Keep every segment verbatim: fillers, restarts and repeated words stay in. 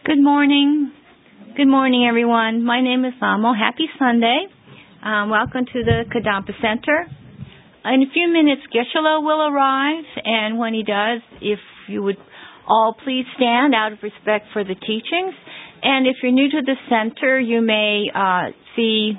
Good morning. Good morning, everyone. My name is Amo. Happy Sunday. Um, welcome to the Kadampa Center. In a few minutes, Geshe-la will arrive, and when he does, if you would all please stand out of respect for the teachings. And if you're new to the center, you may uh, see,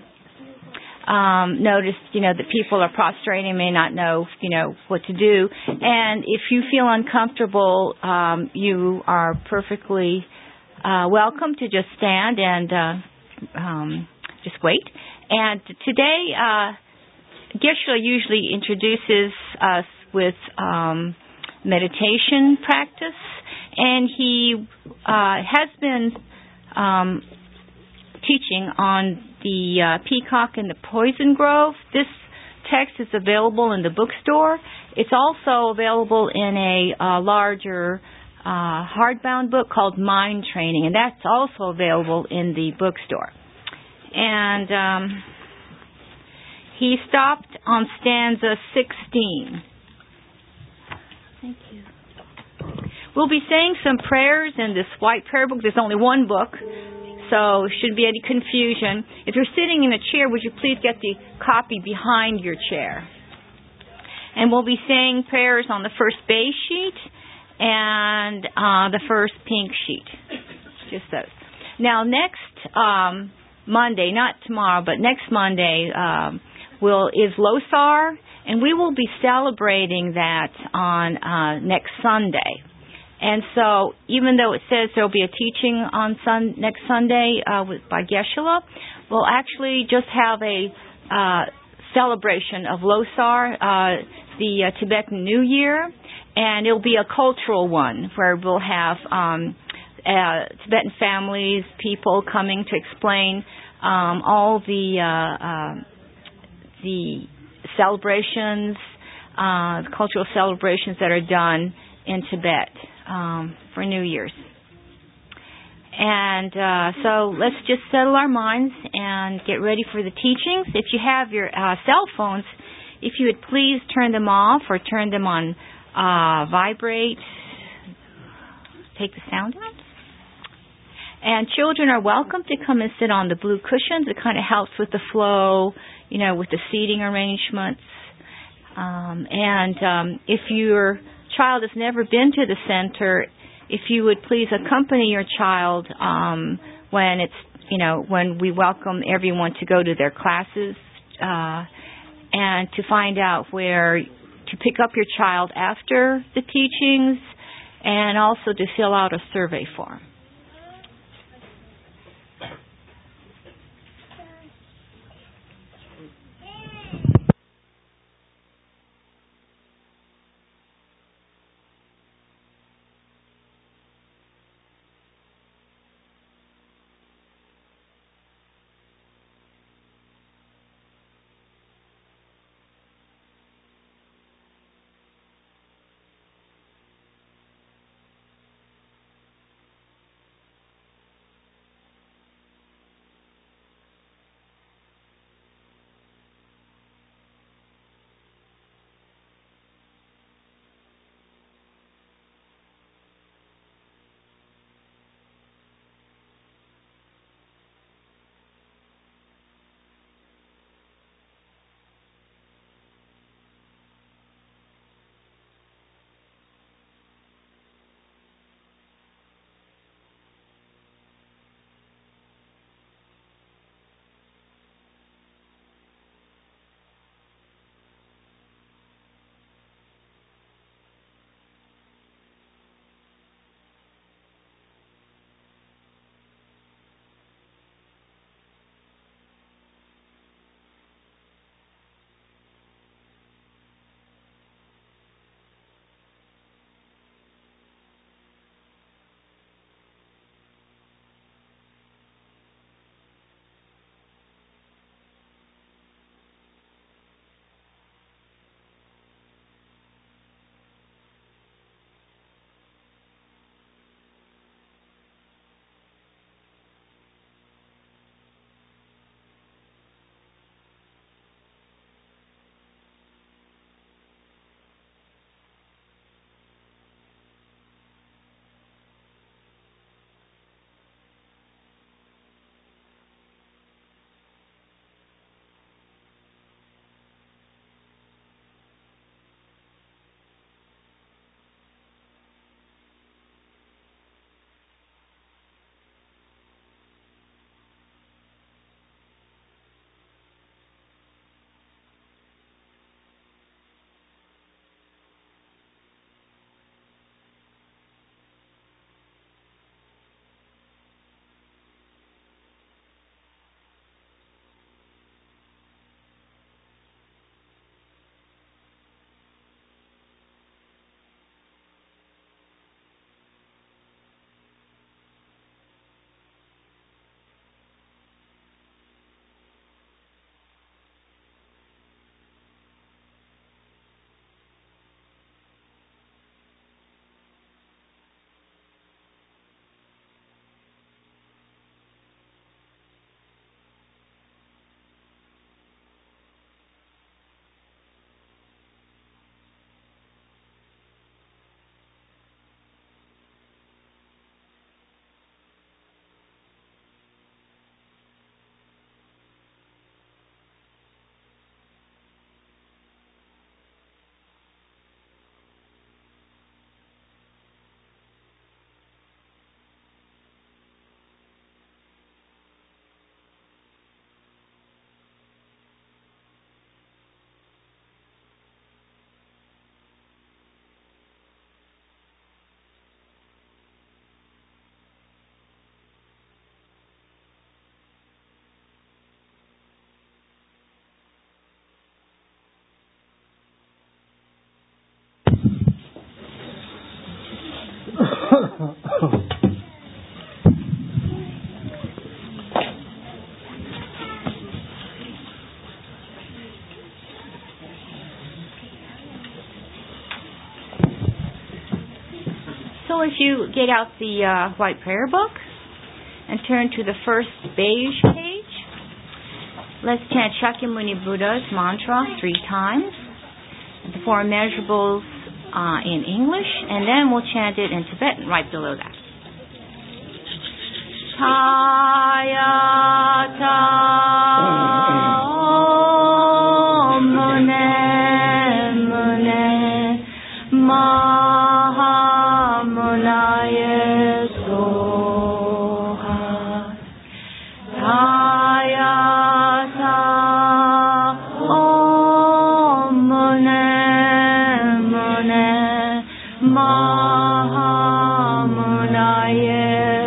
um, notice, you know, that people are prostrating, may not know, you know, what to do. And if you feel uncomfortable, um, you are perfectly uh, welcome to just stand and uh, um, just wait. And today, uh, Geshe-la usually introduces us with um, meditation practice, and he uh, has been um, teaching on the uh, peacock and the poison grove. This text is available in the bookstore. It's also available in a uh, larger uh, hardbound book called Mind Training, and that's also available in the bookstore. And um, he stopped on stanza sixteen. Thank you. We'll be saying some prayers in this white prayer book. There's only one book, so shouldn't be any confusion. If you're sitting in a chair, would you please get the copy behind your chair? And we'll be saying prayers on the first beige sheet and uh, the first pink sheet. Just those. Now, next um, Monday, not tomorrow, but next Monday, um, will is Losar, and we will be celebrating that on uh, next Sunday. And so, even though it says there will be a teaching on sun, next Sunday uh, with, by Geshe-la, we'll actually just have a uh, celebration of Losar, uh, the uh, Tibetan New Year, and it'll be a cultural one where we'll have um, uh, Tibetan families, people coming to explain um, all the uh, uh, the celebrations, uh, the cultural celebrations that are done in Tibet um, for New Year's. And uh, so let's just settle our minds and get ready for the teachings. If you have your uh, cell phones, if you would please turn them off or turn them on uh, vibrate, take the sound out. And children are welcome to come and sit on the blue cushions. It kind of helps with the flow, you know, with the seating arrangements. Um, and um, if your child has never been to the center, if you would please accompany your child um, when it's, you know, when we welcome everyone to go to their classes uh, and to find out where to pick up your child after the teachings, and also to fill out a survey form. So if you get out the uh, white prayer book and turn to the first beige page, let's chant Shakyamuni Buddha's mantra three times, the four immeasurables uh, in English, and then we'll chant it in Tibetan right below that. Hayata Om Mune Mune Mahamunaya Soha Hayata Om Mune Mune Mahamunaya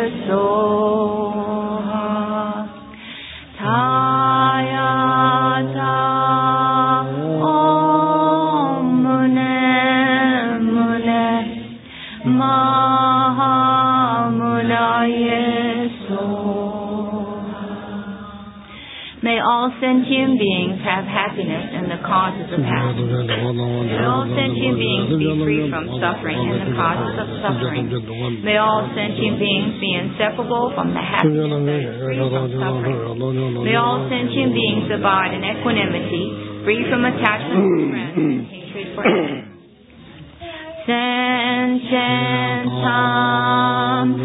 May all sentient beings have happiness and the causes of happiness. May all sentient beings be free from suffering and the causes of suffering. May all sentient beings be inseparable from the happiness that is free from suffering. May all sentient beings abide in equanimity, free from attachment to friends and hatred for enemies. Sentient Tam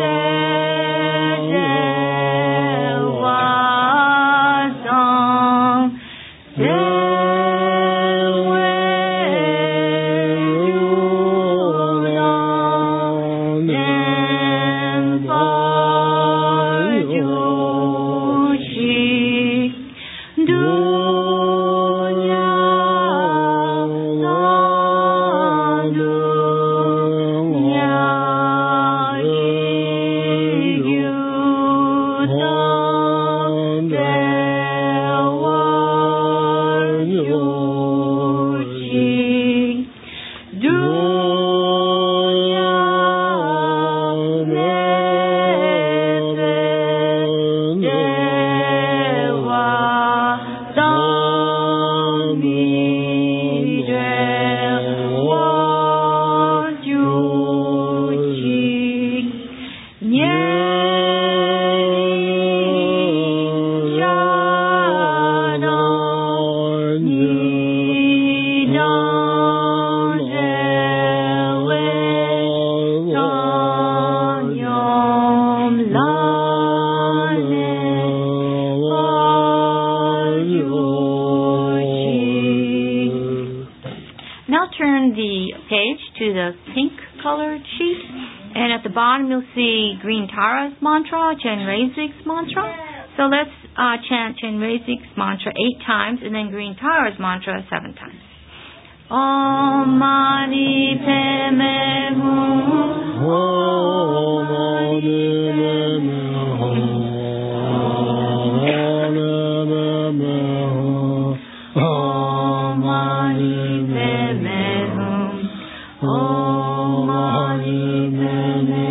bottom you'll see Green Tara's mantra, Chenrezig's mantra. So let's uh, chant Chenrezig's mantra eight times and then Green Tara's mantra seven times. Om Mani Padme Hum. Om Mani Padme Hum. Om Mani Padme Hum. Om Mani Padme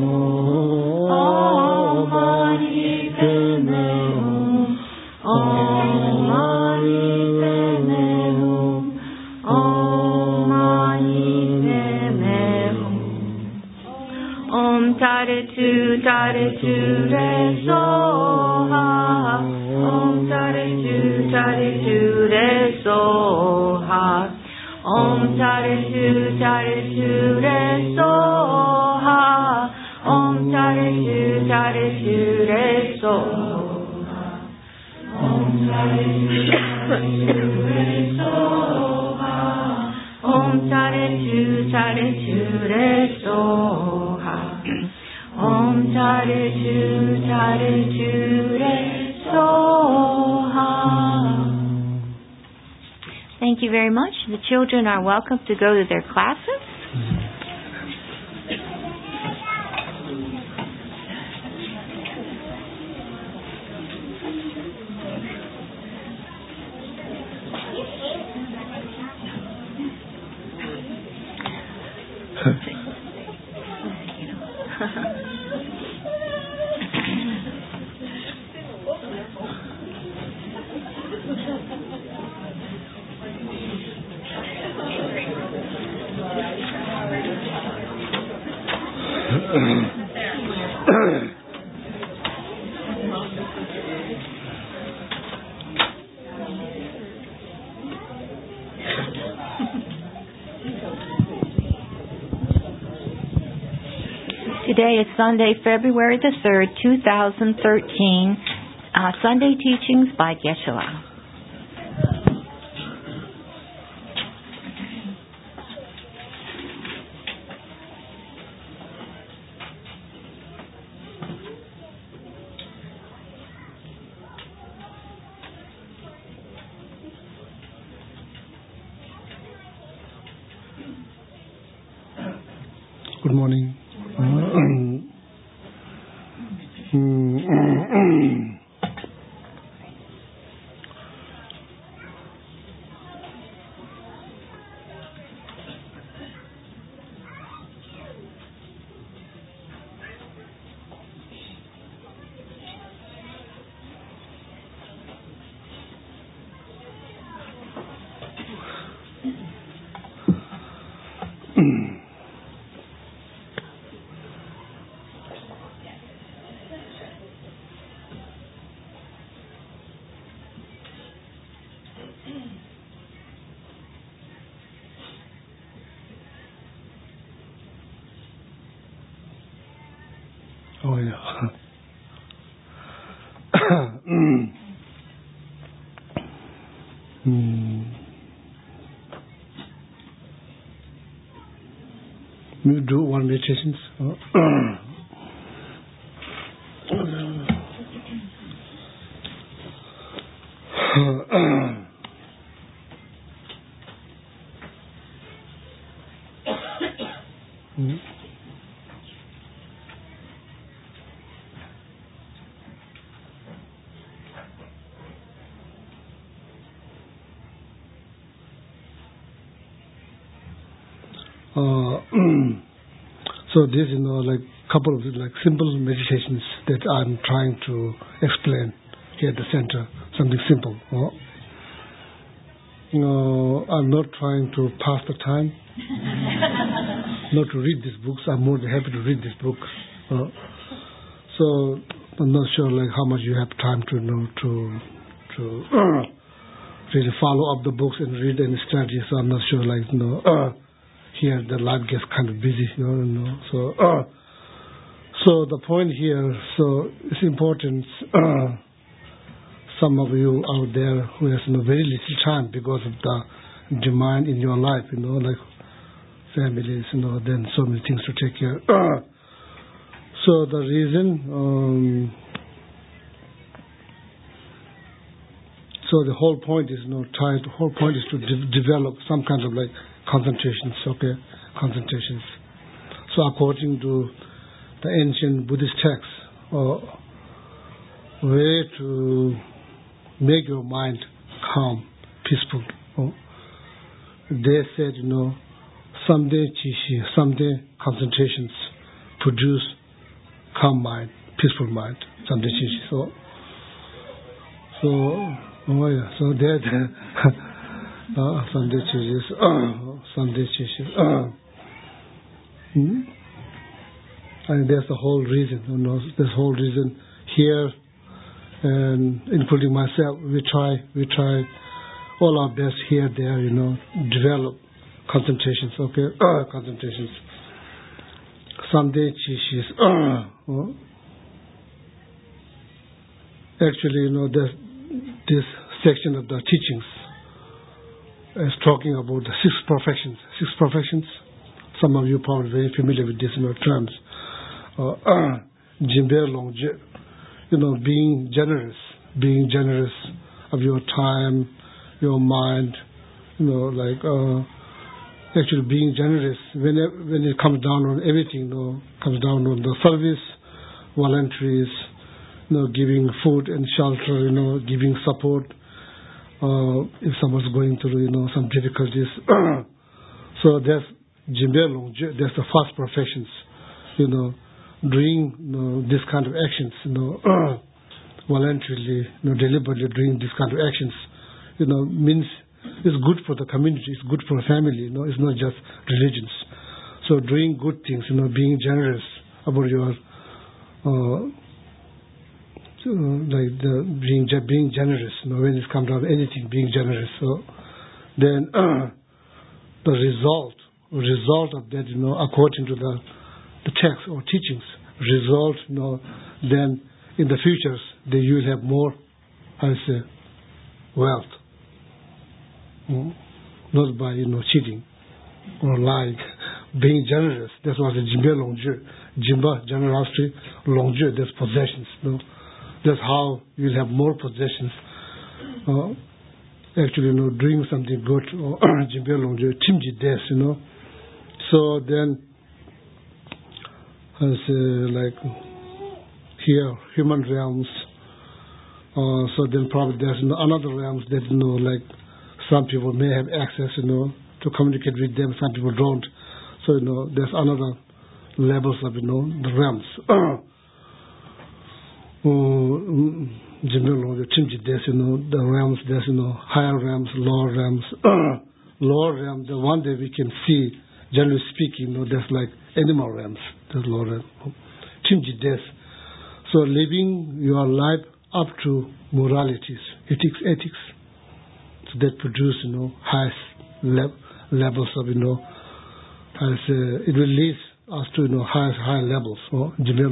Tare tu, tare tu, re soha. Om tare tu, tare tu, re soha. Om tare tu, tare tu, re soha. Om tare tu, tare tu, re soha. Om tare tu, tare tu, re soha. Om tare tu, tare tu, re soha. Om Tare Tu, Tare Tu, Re Soha. Thank you very much. The children are welcome to go to their classes. Today is Sunday, February the third, two thousand thirteen. Uh, Sunday Teachings by Geshe-la. Good morning. Oh, yeah. mm. Mm. We do one meditation. mm. Uh, so this, you know, like couple of like simple meditations that I'm trying to explain here at the center. Something simple. Uh, you know, I'm not trying to pass the time, not to read these books. I'm more than happy to read this book. Uh, so I'm not sure like how much you have time to you know to to uh, really follow up the books and read and study. So I'm not sure like you know. Uh, Here, the life gets kind of busy, you know. So, uh, so the point here, so it's important. Uh, some of you out there who has you know, very little time because of the demand in your life, you know, like families, you know, then so many things to take care. Uh, so the reason, um, so the whole point is, you know, trying. The whole point is to de- develop some kind of like concentrations, okay, concentrations. So according to the ancient Buddhist texts, uh, way to make your mind calm, peaceful. Uh, they said, you know, someday chishi, someday concentrations produce calm mind, peaceful mind, someday chishi. So, so, oh yeah, so that. Uh, Sunday changes. Uh, Sunday changes. Uh, hmm? And that's the whole reason. You know, this whole reason here, and including myself, we try, we try all our best here, there. You know, develop concentrations. Okay, uh, concentrations. Sunday changes. Uh, uh, actually, you know, this this section of the teachings is talking about the six perfections. Six perfections. Some of you probably very familiar with these you know, terms. Jimbe Longje, you know, being generous, being generous of your time, your mind, you know, like uh, actually being generous when it, when it comes down on everything, you know, comes down on the service, voluntaries, you know, giving food and shelter, you know, giving support. Uh, if someone's going through, you know, some difficulties. So that's Jimbe Longje, that's the first perfections, you know, doing you know, this kind of actions, you know, voluntarily, you know, deliberately doing this kind of actions, you know, means it's good for the community, it's good for the family, you know, it's not just religions. So doing good things, you know, being generous about your, uh, like the being being generous, you know, when it comes down to anything, being generous. So then uh, the result, result of that, you know, according to the the text or teachings, result, you know, then in the futures, then you will have more, I say, wealth. Mm? Not by, you know, cheating or lying. Being generous, that's what the Jimba Longju. Jimba, generosity, Longju, that's possessions. You know? That's how you'll have more possessions. Uh, actually, you know, doing something good, or Jimba Longju, Timji Des, you know. So then, as uh, like here, human realms. Uh, so then probably there's another realms that, you know, like some people may have access, you know, to communicate with them. Some people don't. So, you know, there's another levels of, you know, the realms. General, the Timji, there's, you know, the realms, there's, you know, higher realms, lower realms. Lower realms, the one that we can see, generally speaking, you know, there's like animal realms. There's lower realms. Timji, there's. So living your life up to moralities, ethics, ethics. So that produce, you know, highest le- levels of, you know, as uh, it will lead us to, you know, high high levels. Oh,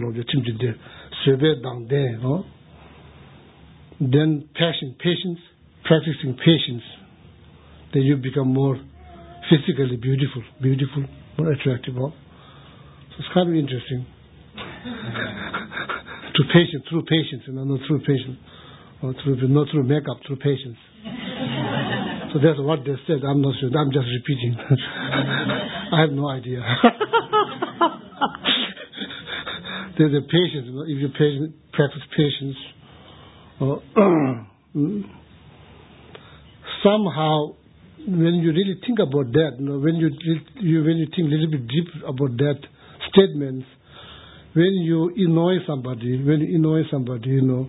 then passion, patience, practicing patience, then you become more physically beautiful, beautiful, more attractive. Oh. So it's kind of interesting. To patience, through patience, you know, not through patience, or through not through makeup, through patience. So that's what they said. I'm not sure. I'm just repeating. I have no idea. There's a patience. You know, if you patient, practice patience, uh, somehow, when you really think about that, you know, when you, you when you think a little bit deep about that statement, when you annoy somebody, when you annoy somebody, you know,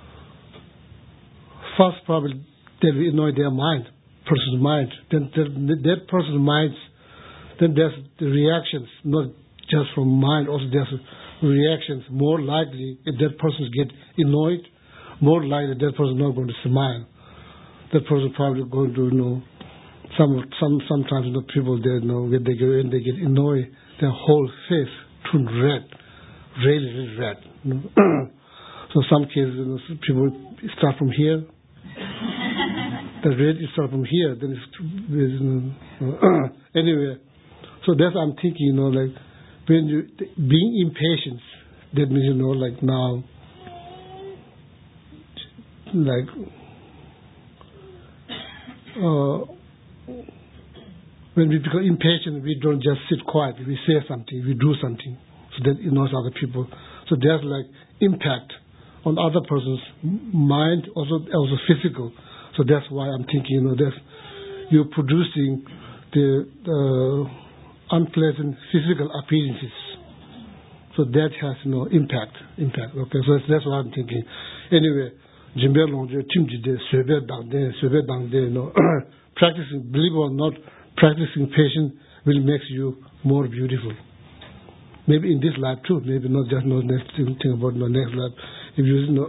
first probably they will annoy their mind, person's mind. Then that person's mind, then there's the reactions, not just from mind, also there's reactions. More likely, if that person get annoyed, more likely that person is not going to smile. That person probably going to, you know, some some sometimes, you know, people they you know when they get when they get annoyed, their whole face turns red. Really, really red. So some cases, you know, people start from here. The red is start from here. Then it's you know, anyway. So that's what I'm thinking. You know, like when you being impatient, that means, you know, like now, like uh, when we become impatient, we don't just sit quiet. We say something. We do something. So that it knows other people. So there's like impact on other person's mind, also also physical. So that's why I'm thinking, you know, that you're producing the uh, unpleasant physical appearances. So that has, you know, impact. Impact. Okay, so that's, that's what I'm thinking. Anyway, Jimbe Longje, Timjide, Sube Dangde, Sube Dangde, you know, practicing, believe it or not, practicing patience will make you more beautiful. Maybe in this life too, maybe not just no next thing, thing about the next life. If you know,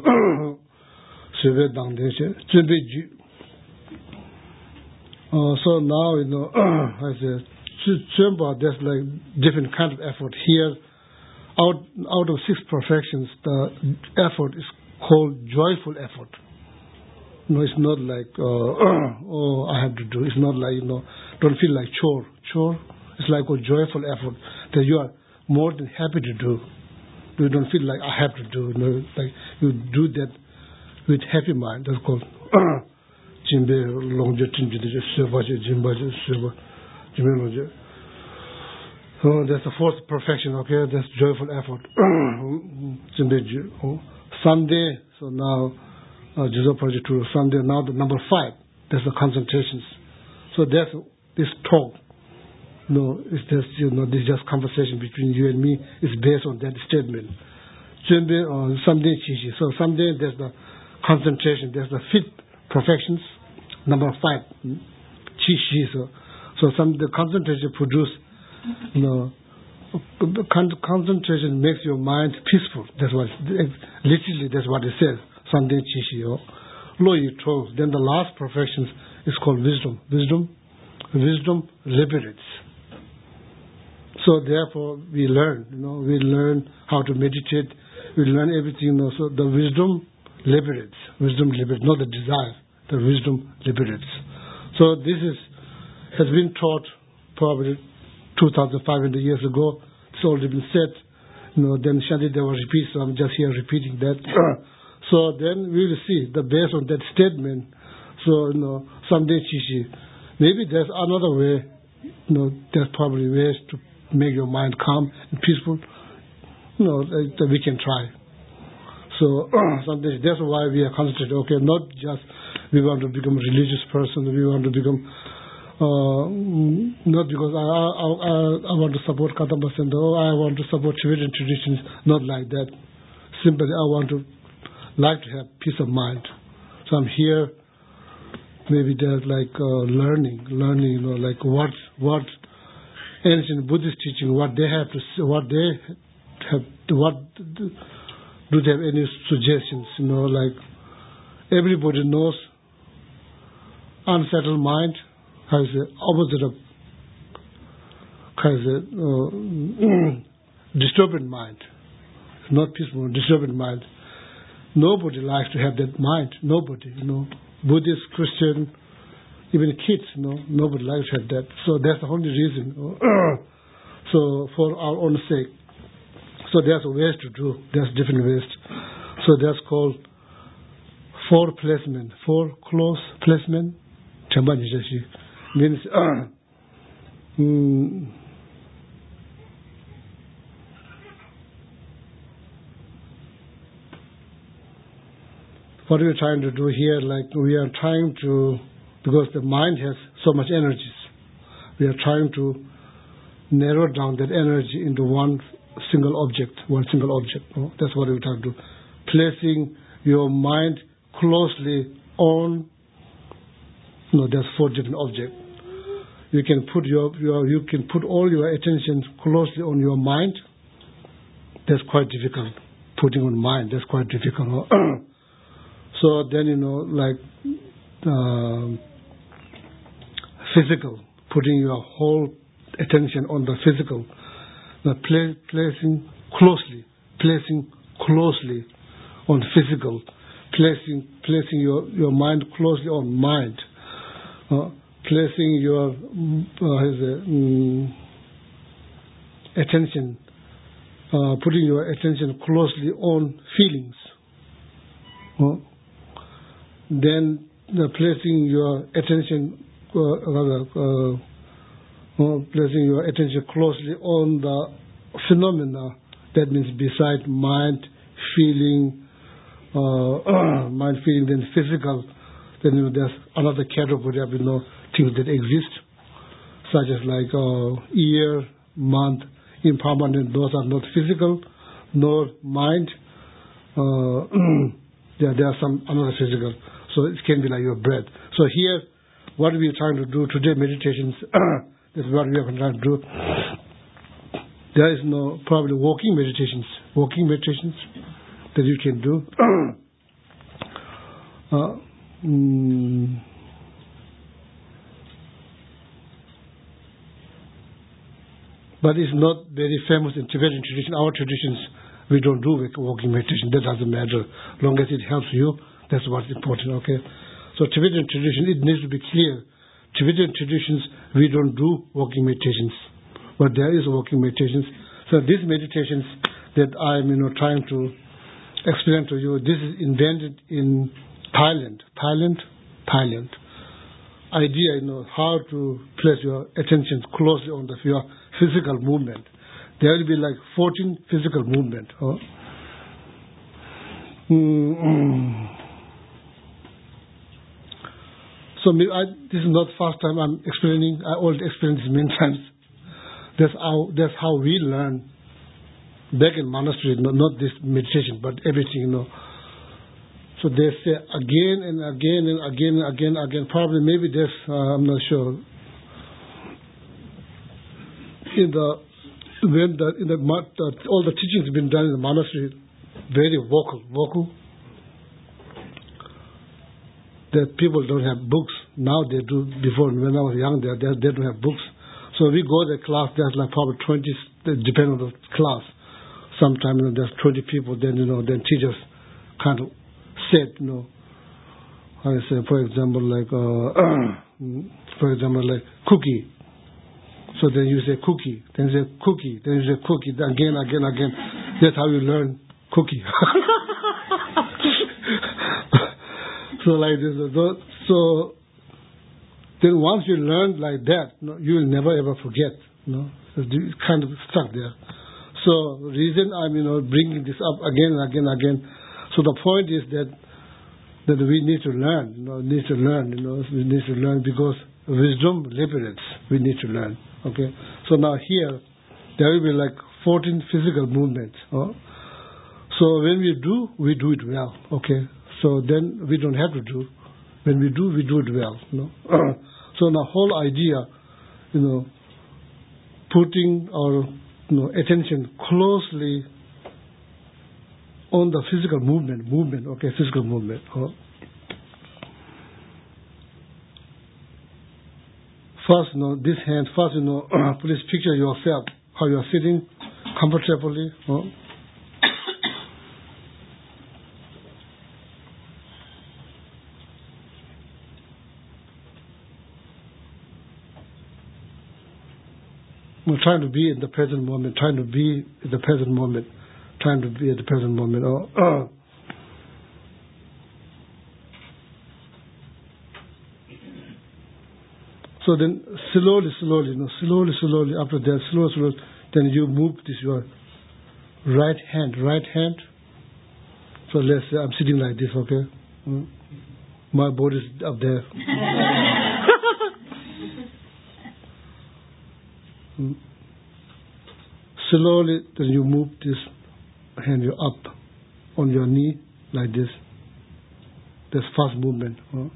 uh, so now, you know, I said, there's like different kind of effort here. Out out of six perfections, the effort is called joyful effort. No, it's not like uh, oh I have to do. It's not like, you know, don't feel like chore. Chore. It's like a joyful effort that you are more than happy to do. You don't feel like I have to do. You know, like you do that with happy mind. That's called Jimbe Longje Timje Sevaje Jimbaje Seva Jimbe Longje. So that's the fourth perfection. Okay, that's joyful effort. Jimbe Sunday. So now Jizo Project two Sunday. Now the number five. That's the concentrations. So that's this talk. no, it's just, you know, this is just conversation between you and me. It's based on that statement. Junbe or someday chichi. So someday there's the concentration, there's the fit perfections. Number five, chichi. So, so some the concentration produce, you know, con- concentration makes your mind peaceful. That's what, literally, that's what it says. Someday chichi. Lo yi trove. Then the last perfection is called wisdom. Wisdom, wisdom liberates. So therefore, we learn. You know, we learn how to meditate. We learn everything. You know, so the wisdom liberates. Wisdom liberates, not the desire. The wisdom liberates. So this is has been taught probably two thousand five hundred years ago. It's already been said. You know, then Shantideva repeats. So I'm just here repeating that. So then we will see the based on that statement. So you know, someday chichi. Maybe there's another way. You know, there's probably ways to make your mind calm and peaceful. You know, that we can try. So something, that's why we are concentrated. Okay, not just we want to become a religious person. We want to become uh, not because I I, I I want to support Kadamba Center or I want to support Tibetan traditions. Not like that. Simply, I want to like to have peace of mind. So I'm here. Maybe there's like uh, learning, learning. You know, like what what ancient Buddhist teaching, what they have to, say, what they have, what. Do they have any suggestions? You know, like everybody knows unsettled mind has the opposite of has a uh, disturbed mind. Not peaceful, disturbed mind. Nobody likes to have that mind. Nobody, you know, Buddhist, Christian, even kids, you know, nobody likes to have that. So that's the only reason. So for our own sake. So there's ways to do. There's different ways. So that's called four placement. Four close placement. Means uh, mm, what we're trying to do here, like we are trying to, because the mind has so much energies, we are trying to narrow down that energy into one single object, one single object. Oh, that's what we're trying to do. Placing your mind closely on, no, there's four different objects. You can put your, your you can put all your attention closely on your mind. That's quite difficult. Putting on mind, that's quite difficult. So then, you know, like uh, physical, putting your whole attention on the physical. Now, pla- placing closely, placing closely on physical, placing placing your, your mind closely on mind, uh, placing your uh, his, uh, um, attention, uh, putting your attention closely on feelings. Uh, then uh, placing your attention, uh, rather. Uh, Uh, placing your attention closely on the phenomena, that means beside mind, feeling, uh, mind, feeling, then physical, then you know, there's another category of you know, things that exist, such as like uh, ear, month, impermanent, those are not physical, nor mind. Uh, yeah, there are some another physical, so it can be like your breath. So here, what we are trying to do today, meditations, this is what we are trying to do. There is no probably walking meditations, walking meditations that you can do. uh, mm, but it's not very famous in Tibetan tradition. Our traditions, we don't do walking meditation. That doesn't matter. As long as it helps you, that's what's important, okay? So Tibetan tradition, it needs to be clear. Tibetan traditions, we don't do walking meditations, but there is walking meditations. So these meditations that I'm, you know, trying to explain to you, this is invented in Thailand, Thailand, Thailand. Idea, you know, how to place your attention closely on the your physical movement. There will be like fourteen physical movement. Huh? Mm-hmm. So I, this is not the first time I'm explaining. I already explained this many times. That's how, that's how we learn back in monastery, no, not this meditation, but everything, you know. So they say again and again and again and again and again. Probably maybe this, uh, I'm not sure. In the when the in the, the all the teachings have been done in the monastery, very vocal, vocal. That people don't have books now. They do. Before when I was young, they they, they don't have books. So we go to class. There's like probably twenty, depending on the class. Sometimes, you know, there's twenty people. Then, you know, then teachers kind of said, you know, how I say, for example, like, uh, for example, like cookie. So then you say cookie. Then you say cookie. Then you say cookie. Then again, again, again. That's how you learn cookie. So like this. So then once you learn like that, you know, you will never ever forget. You know, it's kind of stuck there. So the reason I'm, you know, bringing this up again and again and again. So the point is that that we need to learn. You know, need to learn. You know, we need to learn because wisdom liberates. We need to learn. Okay. So now here there will be like fourteen physical movements. Oh? So when we do, we do it well. Okay. So then we don't have to do. When we do, we do it well. You know? So the whole idea, you know, putting our, you know, attention closely on the physical movement, movement, okay, physical movement. Oh. First, you know, this hand, first, you know, please picture yourself, how you are sitting comfortably. Oh. We're trying to be in the present moment, trying to be in the present moment, trying to be at the present moment. Oh, oh. So then slowly, slowly, you know, slowly, slowly, after that, slowly, slowly, then you move this, your right hand, right hand. So let's say I'm sitting like this, okay? Mm. My body is up there. mm. Slowly, then you move this hand you up on your knee like this. That's fast movement. Huh?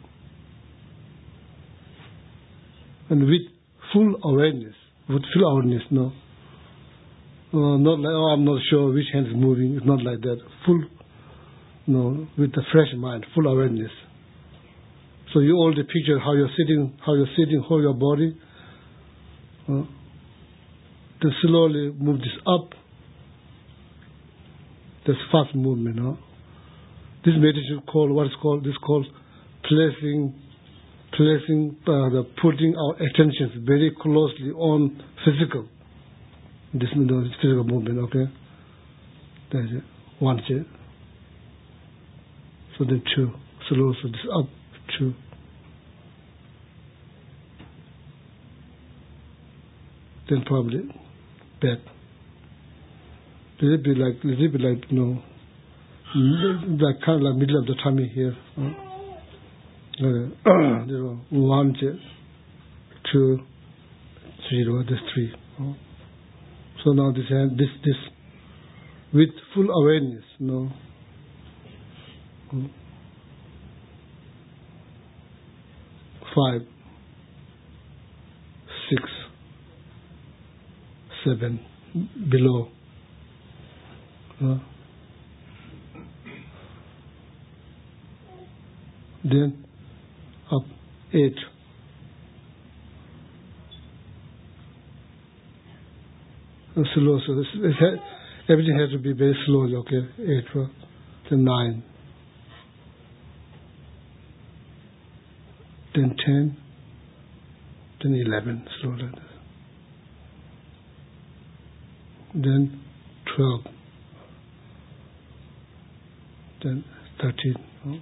And with full awareness, with full awareness, no. Uh, not like, oh, I'm not sure which hand is moving. It's not like that. Full, no, with a fresh mind, full awareness. So you already picture how you're sitting, how you're sitting, hold your body. Uh, then slowly move this up. This fast movement. Huh? This meditation called, what is called, this called placing, placing, uh, the putting our attention very closely on physical. This you know, physical movement, okay? That's it. One chair. So then two. Slow, so this up, two. Then probably back. Let it be like, let it be like, you know, like kind of like middle of the tummy here. Uh, okay. You know, one chair, two, zero, that's three. Uh, So now this hand, this, this, with full awareness, you know. Five, six, seven, below. Uh, then up, eight. Slow, so this, this ha, everything has to be very slowly, okay? Eight, uh, then nine, then ten, then eleven, slow like this. Then twelve, then thirteen. Oh.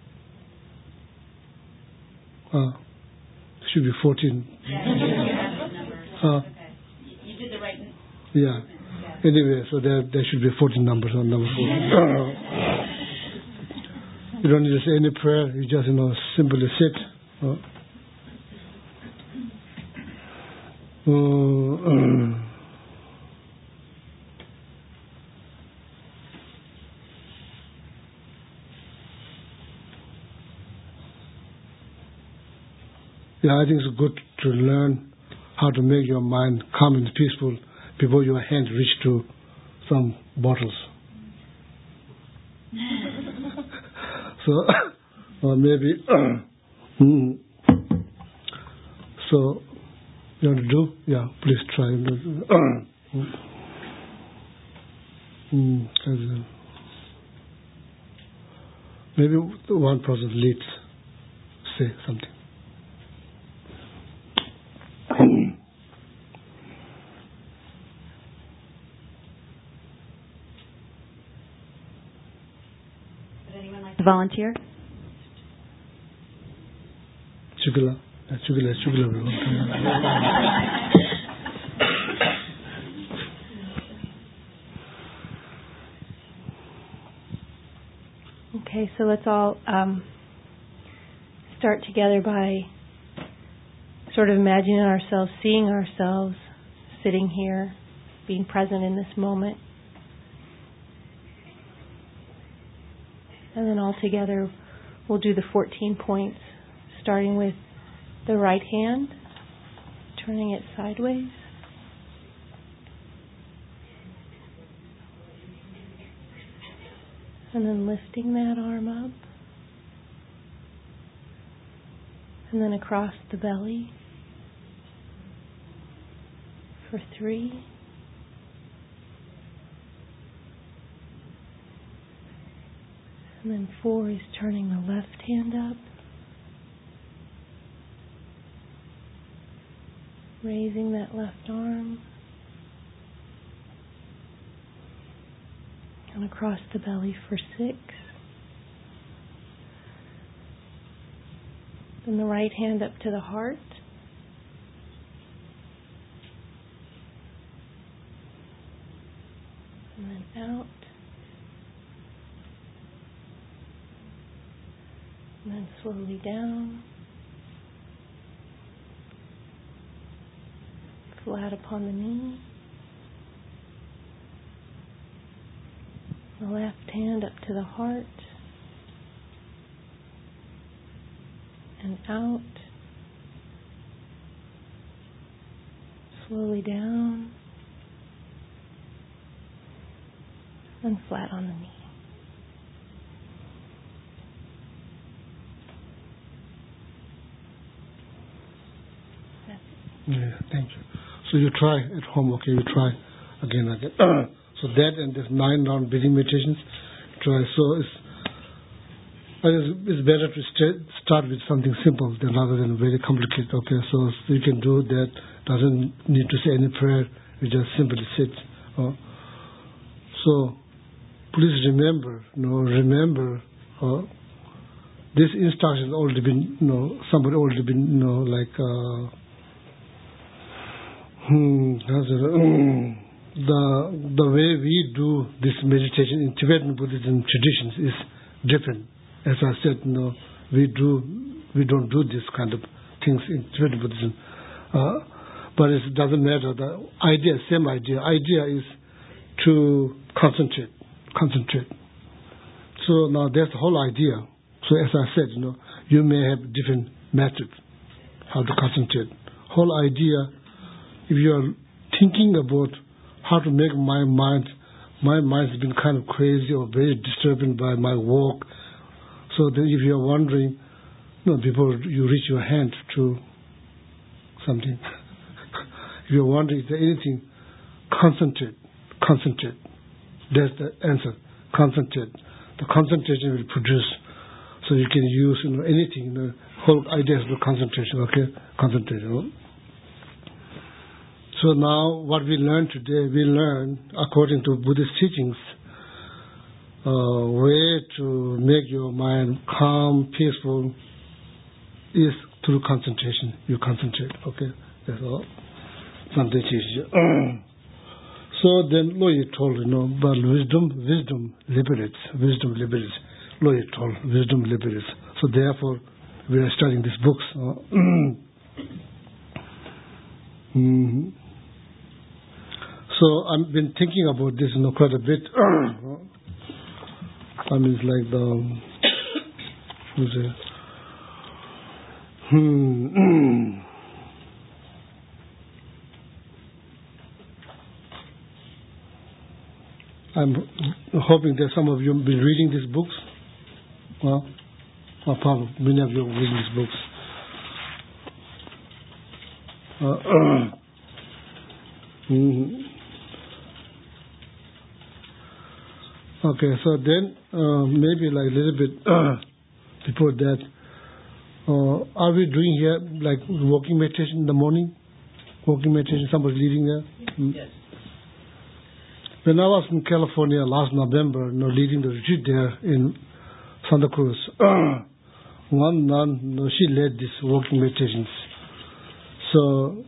Uh, should be fourteen. Uh, Yeah. Anyway, so there there should be fourteen numbers on number four. You don't need to say any prayer. You just, you know, simply sit. Uh, uh, yeah, I think it's good to learn how to make your mind calm and peaceful before your hand reach to some bottles. So, or maybe, mm, so, you want to do? Yeah, please try. mm, maybe one person leads, say something. To volunteer? Chugula, chugula, chugula. Okay, so let's all um, start together by sort of imagining ourselves, seeing ourselves sitting here, being present in this moment. And then all together we'll do the fourteen points, starting with the right hand, turning it sideways. And then lifting that arm up. And then across the belly for three. And then four is turning the left hand up, raising that left arm, and across the belly for six. Then the right hand up to the heart. And then out. And then slowly down, flat upon the knee. The left hand up to the heart and out, slowly down, and flat on the knee. Yeah, thank you. So you try at home, okay? You try again, again. So that and this nine round breathing meditations, try. So it's it's better to st- start with something simple than rather than very complicated. Okay, so you can do that. Doesn't need to say any prayer. You just simply sit. Uh, so please remember, you know, remember. Uh, this instruction already been, you know, somebody already been, you know, like. Uh, Hmm, the the way we do this meditation in Tibetan Buddhism traditions is different. As I said, you know, we do we don't do this kind of things in Tibetan Buddhism. Uh, but it doesn't matter. The idea, same idea. Idea is to concentrate, concentrate. So now that's the whole idea. So as I said, you know, you may have different methods how to concentrate. Whole idea. If you are thinking about how to make my mind, my mind has been kind of crazy or very disturbed by my walk. So that if you are wondering, you know, before you reach your hand to something, if you are wondering, is there anything, concentrate, concentrate. That's the answer. Concentrate. The concentration will produce. So you can use, you know, anything. The whole idea is the concentration. Okay, concentration. You know? So now what we learn today, we learn according to Buddhist teachings, a uh, way to make your mind calm, peaceful is through concentration. You concentrate, okay? That's all. Something teaches So then Loyi told, you know, but wisdom, wisdom liberates, wisdom liberates. Loyi told, wisdom liberates. So therefore, we are studying these books. Uh, mm-hmm. So I've been thinking about this, you know, quite a bit. I mean, it's like the, who's it? Hmm. I'm hoping that some of you have been reading these books. Well, well probably many of you are reading these books. Uh, uh, mm, okay, so then uh, maybe like a little bit uh, before that, uh, are we doing here like walking meditation in the morning? Walking meditation, somebody leading there? Mm. Yes. When I was in California last November, you know, leading the retreat there in Santa Cruz, one nun, you know, she led these walking meditations. So,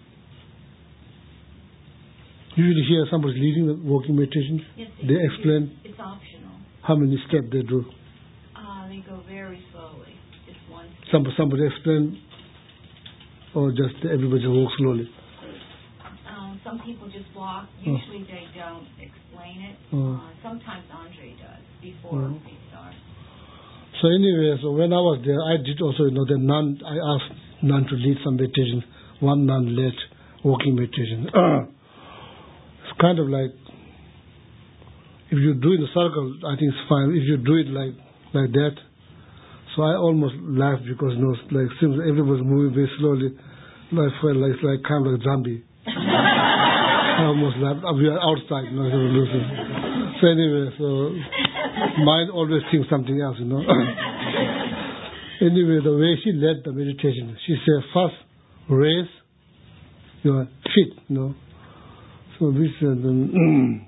usually here somebody's leading the walking meditations. Yes, they explain it's optional. how many steps they do. Uh, they go very slowly. Just one step. Some, somebody explain, or just everybody just walk slowly. Um, some people just walk. Usually they don't explain it. Oh. Uh, sometimes Andre does before Oh. we start. So anyway, so when I was there, I did also, you know, the nun, I asked nun to lead some meditation. One nun led walking meditation. It's kind of like, if you do it in a circle, I think it's fine. If you do it like like that, so I almost laughed because, you know, like seems everybody's moving very slowly. I felt like it's like kind of like a zombie. I almost laughed. We are outside, you know. So anyway, so mind always thinks something else, you know. Anyway, the way she led the meditation, she said, first raise your feet, you know. So we said, um,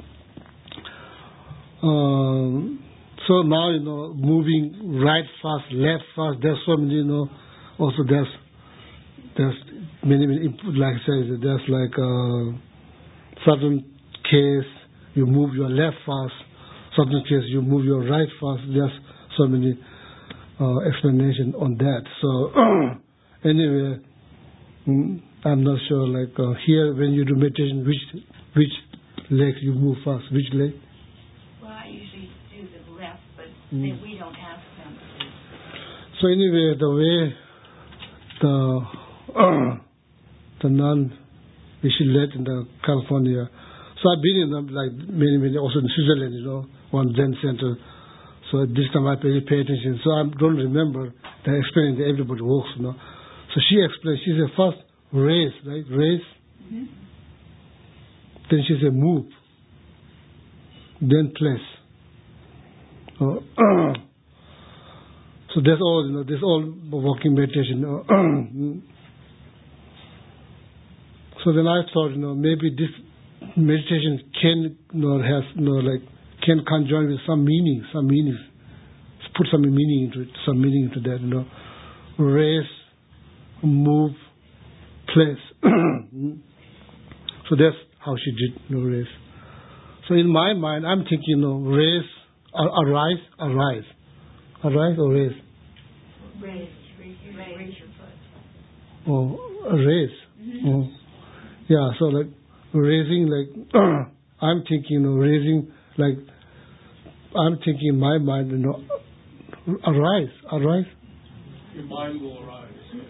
um, so now, you know, moving right fast, left fast, there's so many, you know, also there's, there's many, many, like I said, there's like a certain case, you move your left fast, certain case, you move your right fast, there's so many uh, explanation on that. So, anyway, mm, I'm not sure, like uh, here when you do meditation, which which leg you move fast, which leg? Well, I usually do the left, but Mm. then we don't ask them to. So anyway, the way the uh, the nun which she led in the California. So I've been in them like many many also in Switzerland, you know, one Zen center. So at this time I really pay attention. So I don't remember the experience that everybody walks, you know. So she explained. She said first raise, right? Raise. Mm-hmm. Then she said move. Then place. Uh, so that's all, you know, that's all walking meditation. Uh, so then I thought, you know, maybe this meditation can, you know, has, you know, like, can conjoin with some meaning, some meaning, put some meaning into it, some meaning into that, you know. Raise, move, place. So that's how she did, you know, raise. So in my mind, I'm thinking, you know, raise, arise, arise. Arise or raise? Raise, raise, raise, raise your foot. Oh, raise. Mm-hmm. Oh. Yeah, so like raising, like, I'm thinking, you know, raising, like, I'm thinking in my mind, you know, arise, arise. Your mind will arise.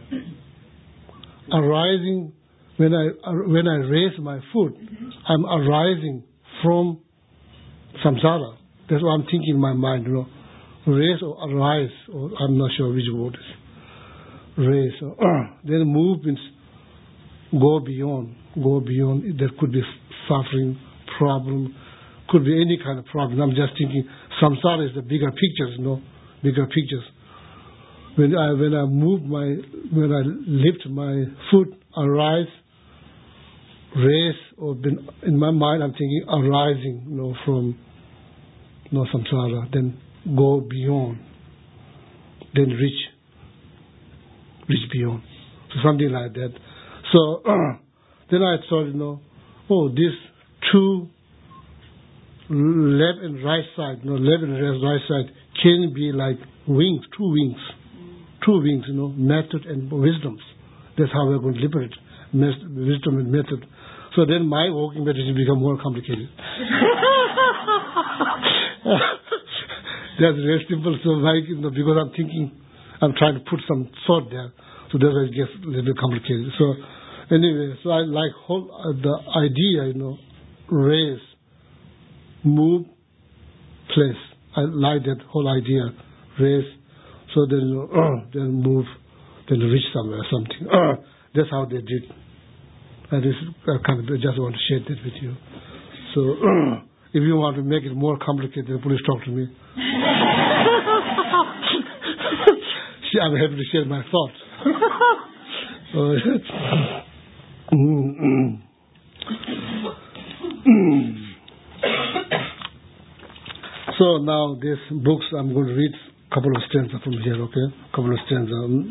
Arising, when I when I raise my foot, mm-hmm. I'm arising from samsara. That's what I'm thinking in my mind, you know. Raise or arise, or I'm not sure which word is. Raise. Or, uh, then move means go beyond. Go beyond. There could be suffering, problem, could be any kind of problem. I'm just thinking samsara is the bigger pictures, you know, bigger pictures. When I when I move my when I lift my foot, arise, raise, or been, in my mind I'm thinking arising, you know, from, you know, samsara, then go beyond, then reach, reach beyond, so something like that. So uh, then I thought, you know, oh, these two left and right side, you know, left and right side can be like wings, two wings. Two wings, you know, method and wisdoms. That's how we're going to liberate wisdom and method. So then my walking meditation become more complicated. That's very simple. So like, you know, because I'm thinking, I'm trying to put some thought there, so that's why it gets a little bit complicated. So anyway, so I like whole uh, the idea, you know, raise, move, place. I like that whole idea, raise, so then you know, uh, then move, then reach somewhere or something. Uh, that's how they did. And this uh, kind of, I just want to share that with you. So uh, if you want to make it more complicated, please talk to me. I'm happy to share my thoughts. So now these books, I'm going to read a couple of stanzas from here, okay? A couple of stanzas.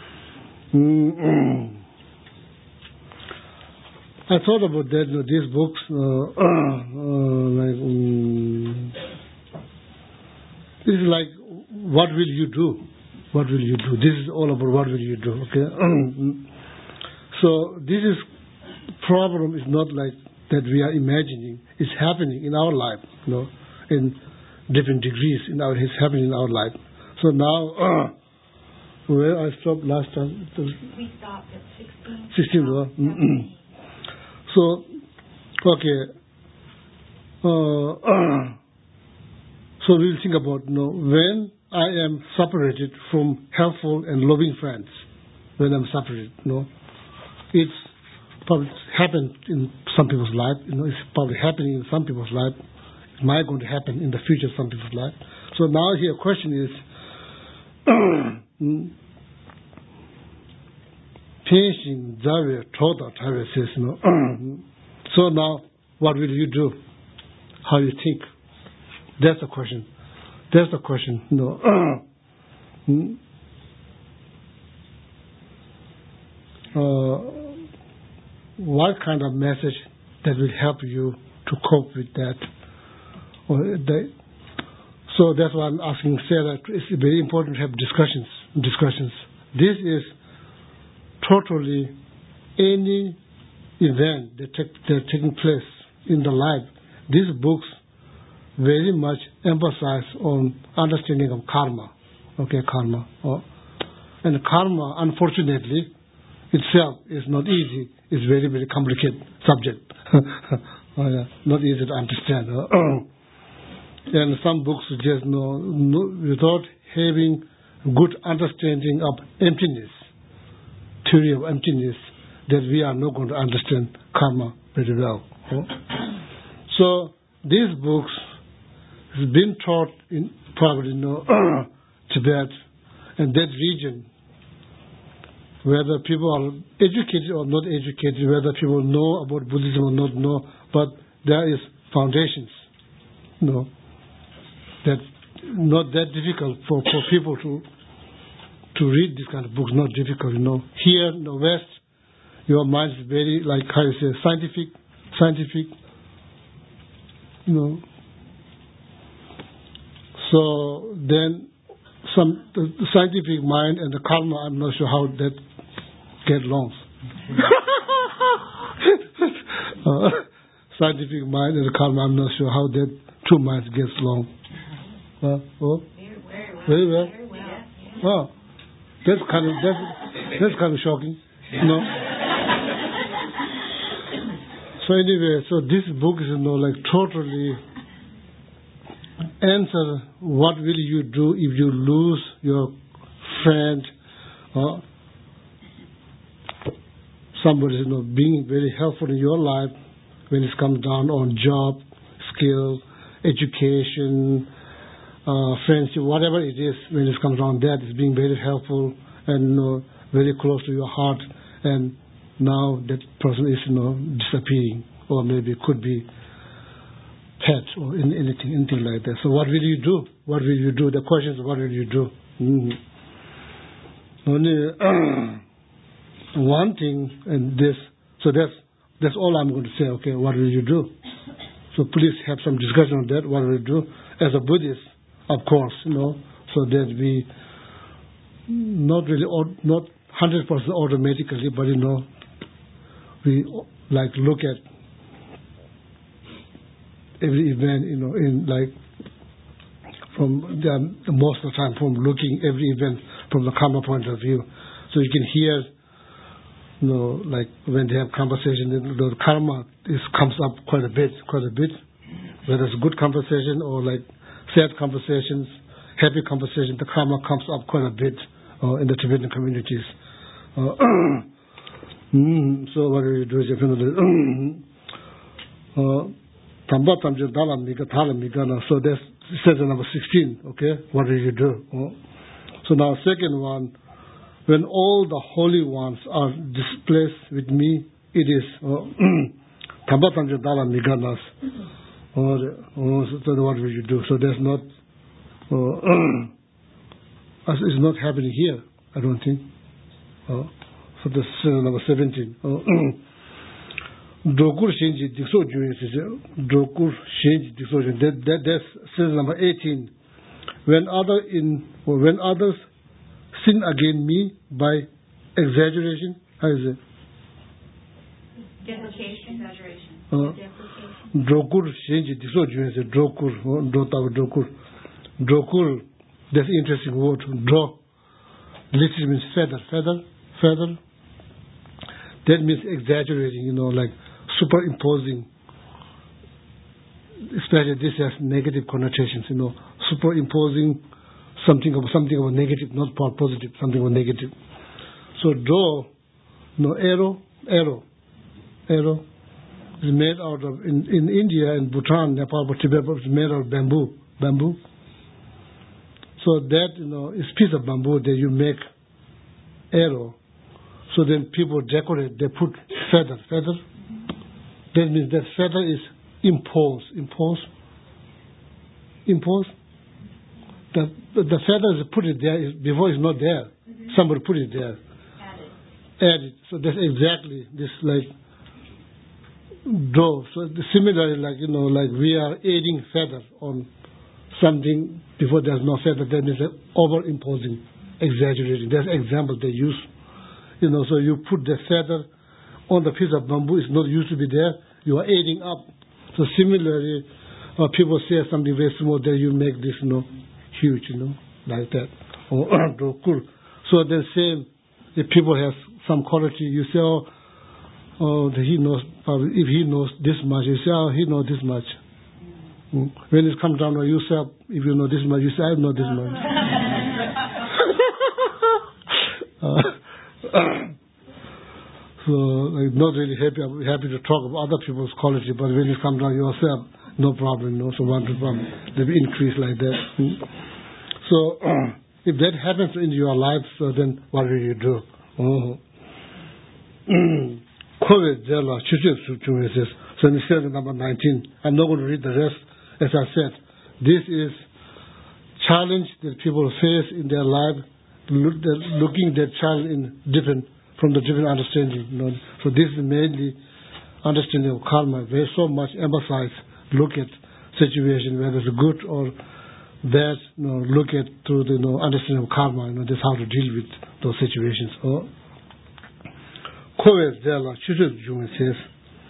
I thought about that, you know, these books, uh, uh, like, um, this is like, what will you do? What will you do? This is all about what will you do, okay? So this is, problem is not like that we are imagining. It's happening in our life, you know, in different degrees. In our, it's happening in our life. So now, uh, where I stopped last time? We stopped at sixteen. sixteen, uh, so, okay. Uh, uh, so we'll think about, you know, when I am separated from helpful and loving friends, when I'm separated, you know, it's probably happened in some people's life, you know, it's probably happening in some people's life. It might going to happen in the future some people's life. So now here question is, Pianxin Zawe Toda Tawe says, you know, so now what will you do? How you think? That's the question. That's the question. You know, uh, what kind of message that will help you to cope with that? Or the, so that's why I'm asking Sarah. It's very important to have discussions. Discussions. This is totally any event that take, that taking place in the life. These books very much emphasize on understanding of karma. Okay, karma. Oh. And karma, unfortunately, itself is not easy. It's very, very complicated subject. Oh, yeah. Not easy to understand. And some books suggest no, no, without having good understanding of emptiness, theory of emptiness, that we are not going to understand karma very well. Oh. So these books have been taught in probably you know, Tibet and that region, whether people are educated or not educated, whether people know about Buddhism or not know, but there is foundations, you know, that not that difficult for, for people to to read this kind of books, not difficult, you know. Here in the West, your mind is very, like how you say, scientific, scientific, you know. So then some the, the scientific mind and the karma, I'm not sure how that get along. uh, scientific mind and the karma, I'm not sure how that two minds gets along. Uh, oh? Very well. Very well. Wow. That's kind of that's, that's kind of shocking, you know. So anyway, so this book is you know like totally answer what will you do if you lose your friend or somebody you know being very helpful in your life when it comes down on job, skill, education, uh, friendship, whatever it is, when it comes down that is being very helpful and you know, very close to your heart, and now that person is you know disappearing, or maybe it could be pet or in, anything, anything like that. So what will you do? What will you do? The question is, what will you do? Mm-hmm. Only uh, one thing, and this. So that's that's all I'm going to say. Okay, what will you do? So please have some discussion on that. What will you do as a Buddhist? Of course, you know, so that we not really not hundred percent automatically, but you know, we like look at every event, you know, in like from the, most of the time from looking every event from the karma point of view. So you can hear, you know, like when they have conversation, the, the karma is comes up quite a bit, quite a bit. Whether it's good conversation or like sad conversations, happy conversation, the karma comes up quite a bit uh, in the Tibetan communities. Uh, mm, so what do you do? Tamba tamje dala miga thala miga na. So that's sentence number sixteen. Okay, what do you do? Uh, so now second one, when all the holy ones are displaced with me, it is tamba tamje dala miga nas. Or, or so what will you do? So there's not, uh, it's not happening here, I don't think. Uh, so that's uh, number seventeen. Dokur Shinji Dikso Juin, Dokur Shinji Dikso Juin. That, that, that's sentence number eighteen. When, other in, when others sin against me by exaggeration, how is it? Deprecation. Exaggeration. Uh, Drokur Shinji Dikso Juin, Drokur, Drotav Drokur. Drokur, that's an interesting word. Dro. Literally means feather, feather, feather. That means exaggerating, you know, like superimposing. Especially this has negative connotations, you know, superimposing something of something of negative, not positive, something of negative. So draw, you know, arrow, arrow, arrow is made out of in, in India and Bhutan, Nepal, Tibet, it's made out of bamboo, bamboo. So that, you know, is piece of bamboo that you make arrow. So then people decorate, they put feather, feather. That means that feather is imposed, imposed, imposed. The, the feather is put it there before it's not there. Mm-hmm. Somebody put it there. Added. Added. So that's exactly this like dough. So similarly, like, you know, like we are adding feather on something before there's no feather. That means over-imposing, exaggerating. That's an example they use. You know, so you put the feather on the piece of bamboo. It's not used to be there. You are adding up. So similarly, uh, people say something very small, then you make this, you know, huge, you know, like that. Or cool. So then same, if people have some quality, you say, oh, oh he knows, if he knows this much, you say, oh, he knows this much. Mm. When it comes down to yourself, if you know this much, you say, I know this much. uh, So I'm not really happy happy to talk about other people's quality, but when it comes down yourself, no problem, no. So one to one, they will increase like that. Hmm? So uh, if that happens in your life, so then what will you do? Oh. So in sentence number nineteen, I'm not going to read the rest. As I said, this is challenge that people face in their life, look, looking at challenge in different. From the different understanding, you know. So this is mainly understanding of karma. There's so much emphasize, look at situation, whether it's good or bad, you know, look at through the, you know, understanding of karma, you know, that's how to deal with those situations. Oh. says,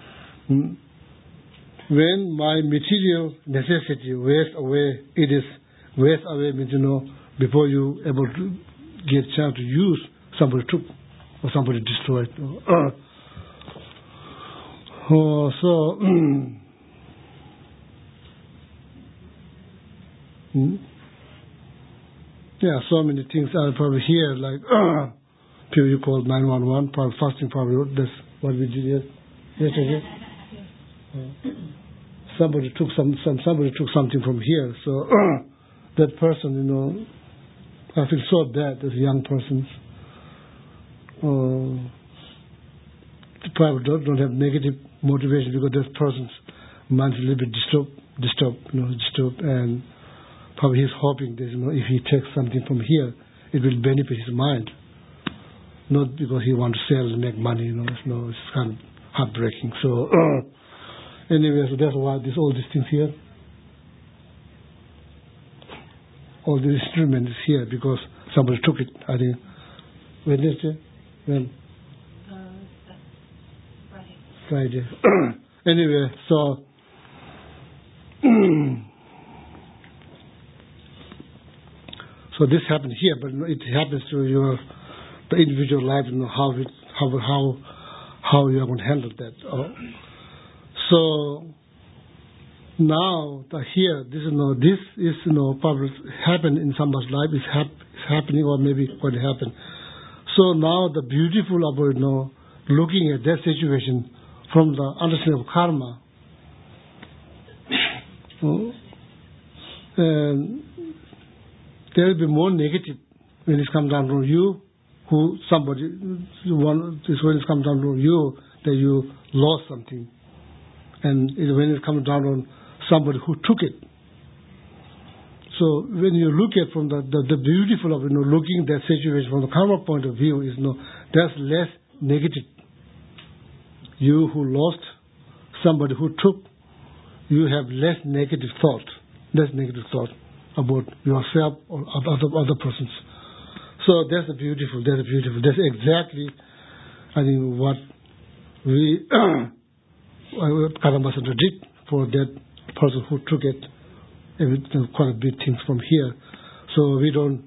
when my material necessity wears away, it is wears away means, you know, before you able to get chance to use, somebody took. Or somebody destroyed. Uh, oh, so, mm, yeah, so many things are probably here, like uh, people you call nine one one, probably fasting, probably that's what we did yesterday. Uh, somebody took some, some, somebody took something from here, so uh, that person, you know, I feel so bad as a young person. Uh, probably don't, don't have negative motivation because that person's mind is a little bit disturbed, disturbed, you know, disturbed, and probably he's hoping that, you know, if he takes something from here, it will benefit his mind, not because he wants to sell and make money, you know. It's, no, it's kind of heartbreaking. So uh, anyway, so that's why this all these things here, all the instruments here because somebody took it. I think Wednesday. When? Uh, Friday. Friday. Anyway, so So this happened here, but it happens to your the individual life. You know how it, how how how you are going to handle that. Uh, so now the here this you know this is you know probably happened in somebody's life is hap- is happening or maybe going to happen. So now the beautiful about you know looking at that situation from the understanding of karma. Uh, and there will be more negative when it comes down to you, who somebody, one, this when it comes down to you, that you lost something. And it, when it comes down on somebody who took it. So when you look at from the, the, the beautiful of, you know, looking at that situation from the karma point of view is, you know, there's less negative. You who lost, somebody who took, you have less negative thought, less negative thought about yourself or other other persons. So that's a beautiful, that's a beautiful, that's exactly, I think, what we, what Kadamba Center did for that person who took it, and quite a bit things from here. So we don't,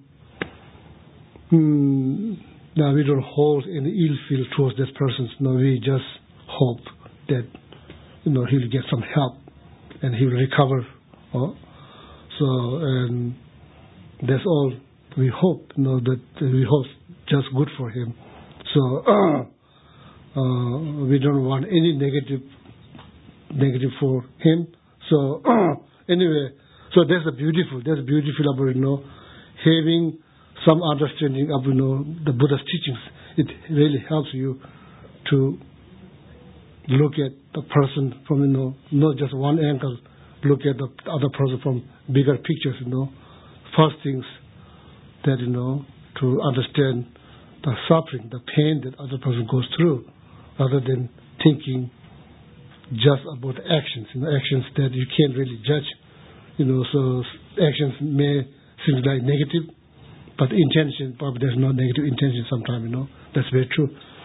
mm, no, we don't hold any ill feel towards that person. No, we just hope that, you know, he'll get some help and he'll recover. Oh? So, and that's all we hope, you know, that we hope just good for him. So, uh, uh, we don't want any negative, negative for him. So, uh, anyway, so that's a beautiful, that's beautiful about, you know, having some understanding of, you know, the Buddha's teachings. It really helps you to look at the person from, you know, not just one angle, look at the other person from bigger pictures, you know. First things that, you know, to understand the suffering, the pain that other person goes through, rather than thinking just about actions, you know, actions that you can't really judge, you know, so actions may seem like negative, but intention, probably there's no negative intention sometimes, you know. That's very true.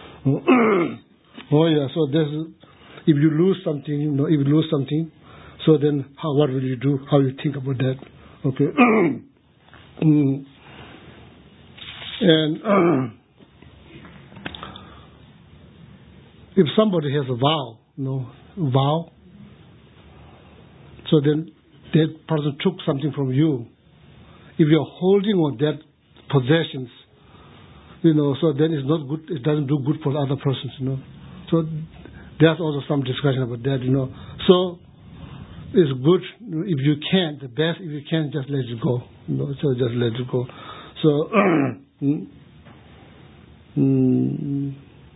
Oh yeah, so there's, if you lose something, you know, if you lose something, so then how, what will you do? How you think about that? Okay. mm. And uh, if somebody has a vow, you know, vow, so then that person took something from you. If you're holding on that possessions, you know, so then it's not good, it doesn't do good for the other persons, you know. So there's also some discussion about that, you know. So it's good if you can, the best if you can, just let it go, you know, so just let it go. So, mm, mm,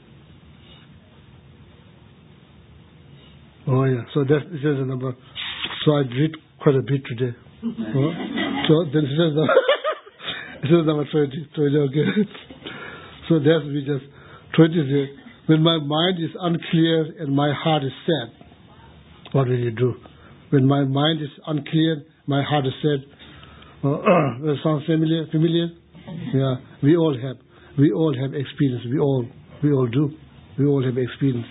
oh yeah, so that's, this is a number. So I read quite a bit today. Oh, so then this is, this is number twenty, twenty, okay. So that's we just, twenty is when my mind is unclear and my heart is sad, what will you do? When my mind is unclear, my heart is sad. Uh, uh, sounds familiar? Familiar? Yeah, we all have. We all have experience. We all, we all do. We all have experience.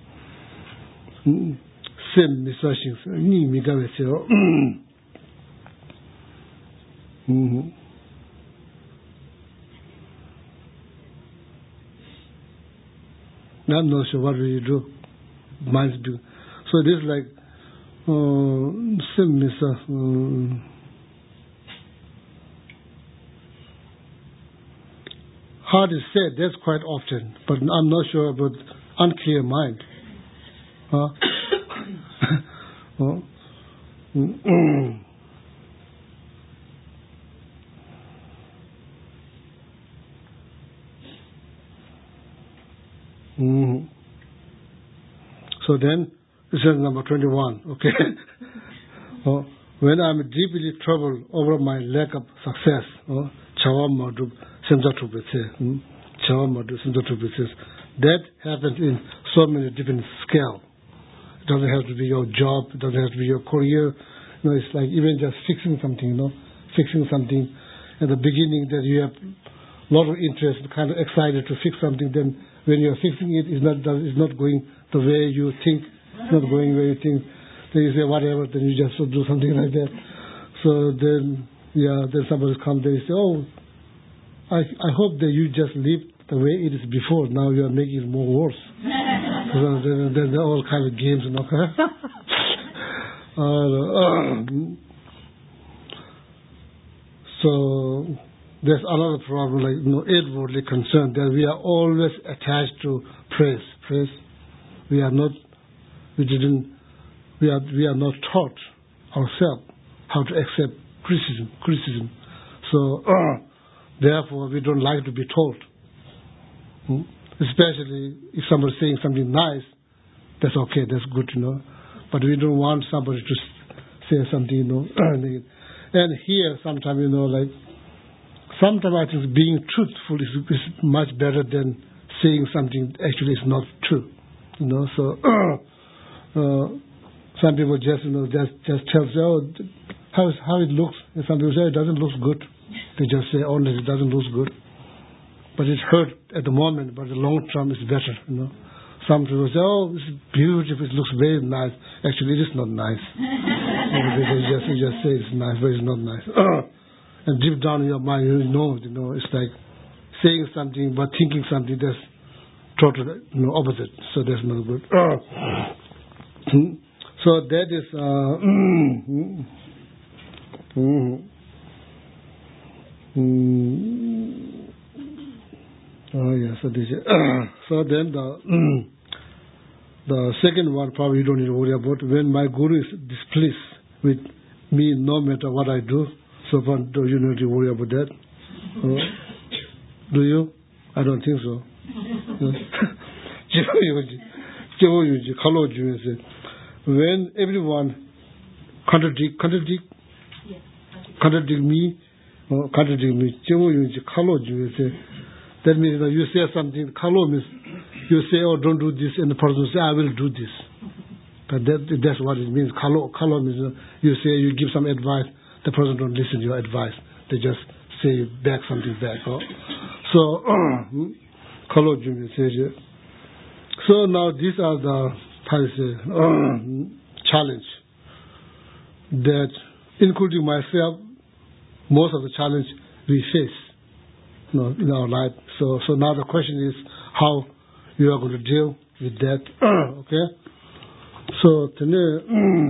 Same misashings. Ni migawe seo. I'm not sure what will you do. Mind's big. So this is like uh, same misa. Um, Heart is said, that's quite often, but I'm not sure about unclear mind. Huh? oh. mm-hmm. So then, this is number twenty-one, okay? oh. When I'm deeply troubled over my lack of success, oh, that happens in so many different scales. It doesn't have to be your job, it doesn't have to be your career. You know, it's like even just fixing something, you know, fixing something. At the beginning that you have a lot of interest, kind of excited to fix something, then when you're fixing it, it's not, it's not going the way you think, it's not going the way you think. Then you say whatever, then you just do something like that. So then yeah, then somebody come there and say, oh, I I hope that you just live the way it is before. Now you are making it more worse. So then, then there are all kind of games, you know. uh, so there's another problem, like you know, outwardly concerned that we are always attached to praise. Praise. We are not. We didn't. We are. We are not taught ourselves how to accept criticism. Criticism. So. Uh, Therefore, we don't like to be told. Hmm? Especially if somebody's saying something nice, that's okay, that's good, you know. But we don't want somebody to say something, you know. And here, sometimes, you know, like, sometimes I think being truthful is, is much better than saying something actually is not true, you know. So, uh, some people just, you know, just, just tell, oh, how, how it looks. And some people say, it doesn't look good. They just say, oh, it doesn't look good. But it hurt at the moment, but the long term is better, you know. Some people say, oh, this is beautiful, it looks very nice. Actually, it is not nice. they just, you just say it's nice, but it's not nice. And deep down in your mind, you know, you know, it's like saying something, but thinking something that's totally, you know, opposite. So that's not good. So that is... Uh, mm, Mm. Oh yeah, so this is, so then the the second one probably you don't need to worry about. When my guru is displeased with me, no matter what I do, so far do you need to worry about that? Uh, do you? I don't think so. When everyone contradict contradict contradict me. Uh, contradict me. That means you know, you say something, kalo means you say, oh, don't do this, and the person will say, I will do this. But that, that's what it means. Kalo, kalo means uh, you say, you give some advice, the person don't listen to your advice. They just say back something back. Oh. So, kalo uh, so now these are the, how you say, uh, challenge that, including myself, most of the challenge we face, you know, in our life. So, so now the question is how you are going to deal with that. Okay. So today,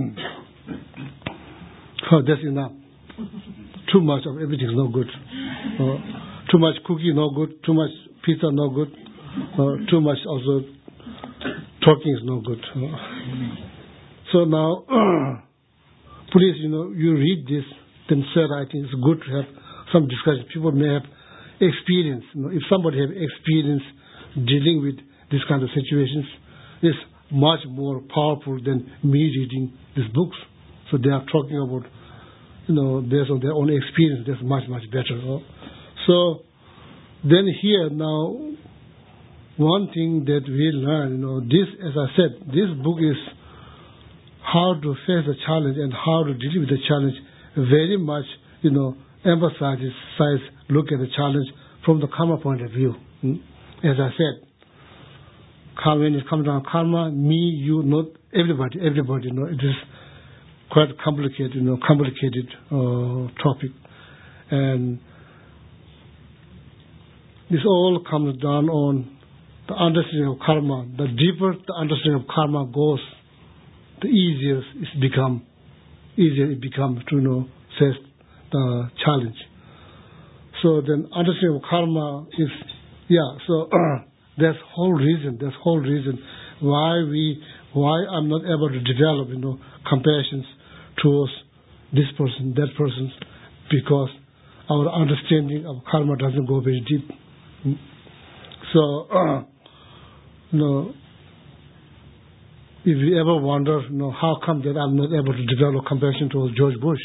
oh, that's enough. Too much of everything is no good. Uh, too much cookie no good. Too much pizza no good. Uh, too much also talking is no good. Uh, so now, please, you know, you read this. Then said, I think it's good to have some discussion. People may have experience. You know, if somebody have experience dealing with this kind of situations, it's much more powerful than me reading these books. So they are talking about, you know, based on their own experience. That's much, much better. You know? So then here now, one thing that we learn, you know, this, as I said, this book is how to face the challenge and how to deal with the challenge. Very much, you know, emphasizes, size, look at the challenge from the karma point of view. Hmm? As I said, when it comes down to karma, me, you, not everybody, everybody, you know, it is quite complicated, you know, complicated uh, topic. And this all comes down on the understanding of karma. The deeper the understanding of karma goes, the easier it's become. Easier it becomes to, you know, face the challenge. So then understanding of karma is, yeah, so uh, that's whole reason, that's whole reason why we, why I'm not able to develop, you know, compassion towards this person, that person, because our understanding of karma doesn't go very deep. So, uh, you know, if you ever wonder, you know, how come that I'm not able to develop compassion towards George Bush?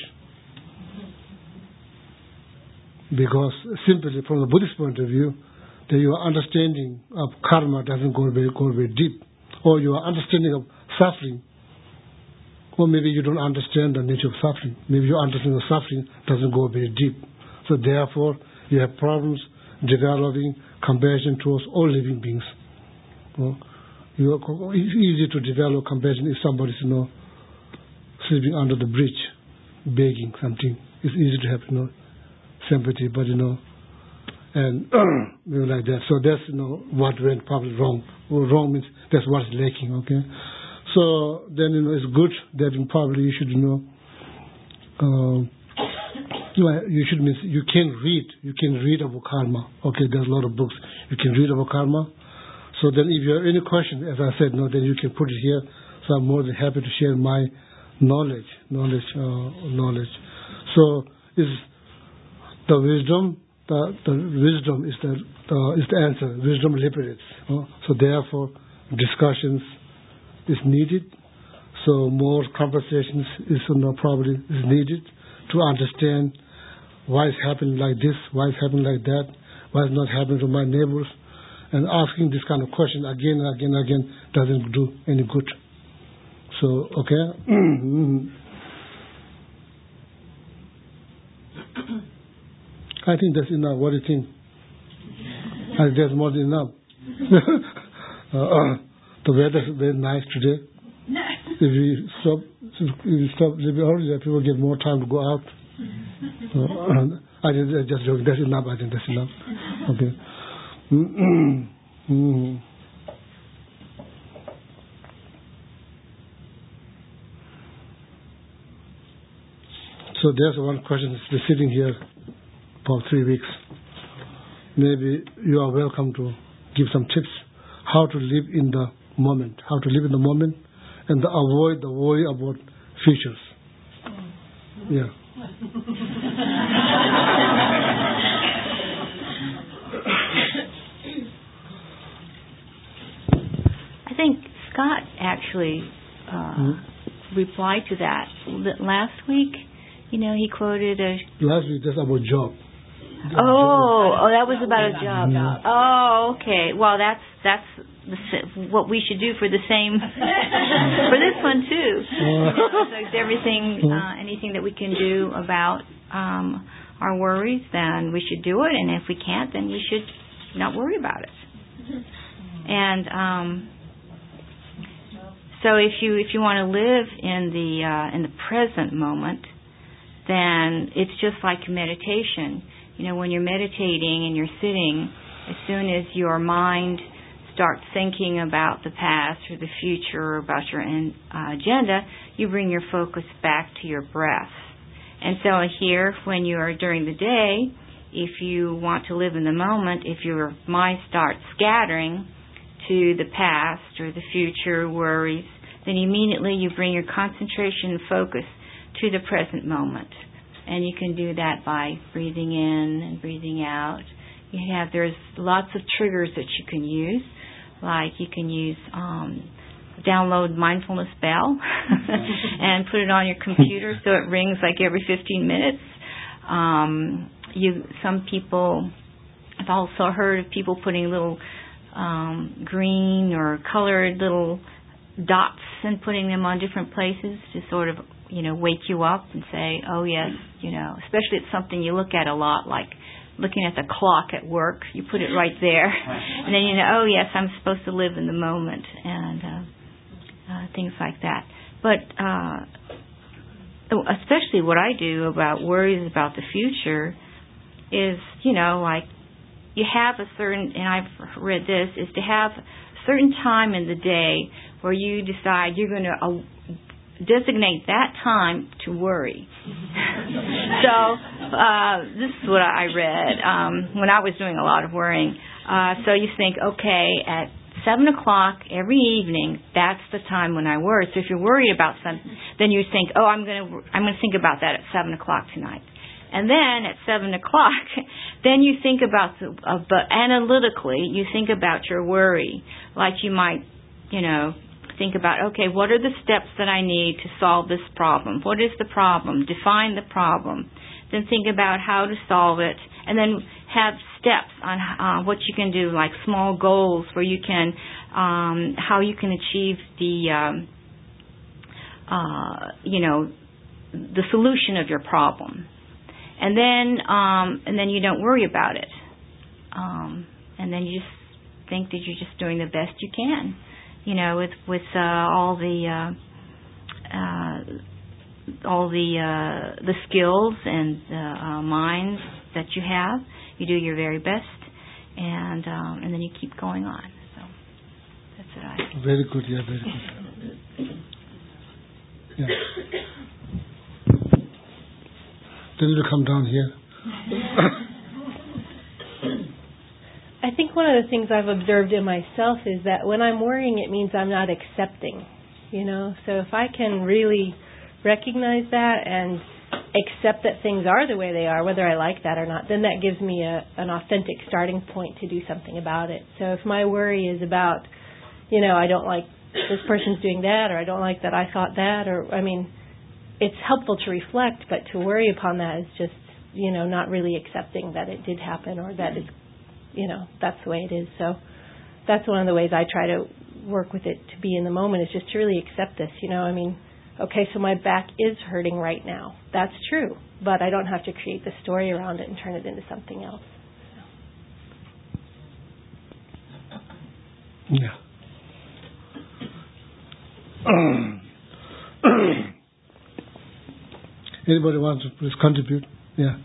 Because simply from the Buddhist point of view, that your understanding of karma doesn't go very, go very deep. Or your understanding of suffering, or maybe you don't understand the nature of suffering. Maybe your understanding of suffering doesn't go very deep. So therefore, you have problems developing compassion towards all living beings. You know, it's easy to develop compassion if somebody's, you know, sleeping under the bridge, begging something. it's easy to have, you know, sympathy, but, you know, and you know, like that. So that's, you know, what went probably wrong. Well, wrong means that's what's lacking, okay? So then, you know, it's good that you probably you should, you know, uh, you, know, you should mean you can read, you can read about karma, okay? There's a lot of books. You can read about karma. So then if you have any question, as I said, no, then you can put it here. So I'm more than happy to share my knowledge, knowledge, uh, knowledge. So is the wisdom, the, the wisdom is the uh, is the answer. Wisdom liberates. Uh, so therefore, discussions is needed. So more conversations is uh, probably is needed to understand why it's happening like this, why it's happening like that, why it's not happening to my neighbors, and asking this kind of question again and again and again doesn't do any good. So, okay. I think that's enough. What do you think? I think that's more than enough. uh, uh, the weather is very nice today. If we stop, if we stop a little bit earlier, people get more time to go out. Uh, I think that's just joking. That's enough. I think that's enough. Okay. Mm-hmm. So there's one question that's been sitting here for three weeks. Maybe you are welcome to give some tips how to live in the moment, how to live in the moment and to avoid the worry about futures. Yeah. I think Scott actually uh, mm-hmm. replied to that last week. You know, he quoted a... Last week, that's about job. Oh, oh, that was about a job. Mm-hmm. Oh, okay. Well, that's that's the, what we should do for the same for this one too. Uh, you know, so it's everything, uh, anything that we can do about um, our worries, then we should do it. And if we can't, then we should not worry about it. And um, so, if you if you want to live in the uh, in the present moment, then it's just like meditation. You know, when you're meditating and you're sitting, as soon as your mind starts thinking about the past or the future or about your in, uh, agenda, you bring your focus back to your breath. And so here, when you are during the day, if you want to live in the moment, if your mind starts scattering to the past or the future worries, then immediately you bring your concentration and focus to the present moment. And you can do that by breathing in and breathing out. You have there's lots of triggers that you can use, like you can use um, download mindfulness bell and put it on your computer so it rings like every fifteen minutes. Um, you some people I've also heard of people putting little um, green or colored little dots and putting them on different places to sort of, you know, wake you up and say, oh, yes, you know, especially it's something you look at a lot, like looking at the clock at work. You put it right there. And then you know, oh, yes, I'm supposed to live in the moment and uh, uh, things like that. But uh, especially what I do about worries about the future is, you know, like you have a certain, and I've read this, is to have a certain time in the day where you decide you're going to uh, designate that time to worry. So uh, this is what I read um, when I was doing a lot of worrying. Uh, so you think, okay, at seven o'clock every evening, that's the time when I worry. So if you're worried about something, then you think, oh, I'm going to I'm going to think about that at seven o'clock tonight. And then at seven o'clock, then you think about, the, uh, but analytically, you think about your worry. Like you might, you know, think about, okay, what are the steps that I need to solve this problem? What is the problem? Define the problem. Then think about how to solve it. And then have steps on uh, what you can do, like small goals where you can, um, how you can achieve the, um, uh, you know, the solution of your problem. And then, um, and then you don't worry about it. Um, and then you just think that you're just doing the best you can. You know, with with uh, all the uh, uh, all the uh, the skills and the uh, minds that you have. You do your very best, and um, and then you keep going on. So that's what I. Very good. Yeah, very good. Yeah. Then you come down here. I think one of the things I've observed in myself is that when I'm worrying, it means I'm not accepting. You know, so if I can really recognize that and accept that things are the way they are, whether I like that or not, then that gives me a, an authentic starting point to do something about it. So if my worry is about, you know, I don't like this person's doing that, or I don't like that I thought that, or, I mean, it's helpful to reflect, but to worry upon that is just, you know, not really accepting that it did happen, or that it's, you know, that's the way it is. So that's one of the ways I try to work with it, to be in the moment, is just to really accept this. You know, I mean, okay, so my back is hurting right now. That's true, but I don't have to create the story around it and turn it into something else. So. Yeah. Anybody want to please contribute? Yeah.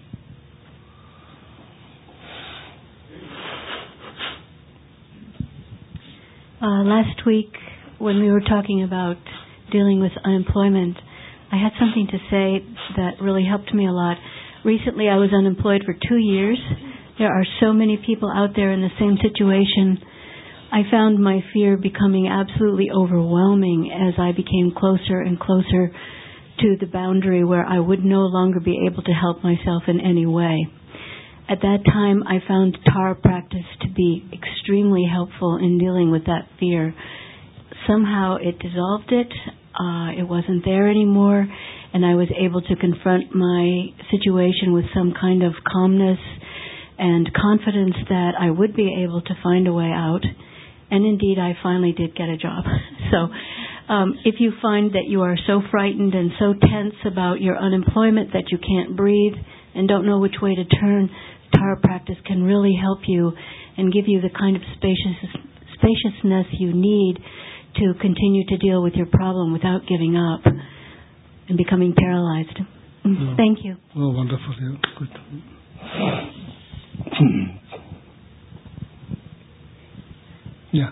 Uh, last week, when we were talking about dealing with unemployment, I had something to say that really helped me a lot. Recently, I was unemployed for two years. There are so many people out there in the same situation. I found my fear becoming absolutely overwhelming as I became closer and closer to the boundary where I would no longer be able to help myself in any way. At that time, I found Tara practice to be extremely helpful in dealing with that fear. Somehow it dissolved it. Uh, it wasn't there anymore, and I was able to confront my situation with some kind of calmness and confidence that I would be able to find a way out. And indeed, I finally did get a job. So um, if you find that you are so frightened and so tense about your unemployment that you can't breathe and don't know which way to turn, Tara practice can really help you and give you the kind of spacious, spaciousness you need to continue to deal with your problem without giving up and becoming paralyzed. Oh. Thank you. Oh, wonderful. Yeah. Good. Yeah.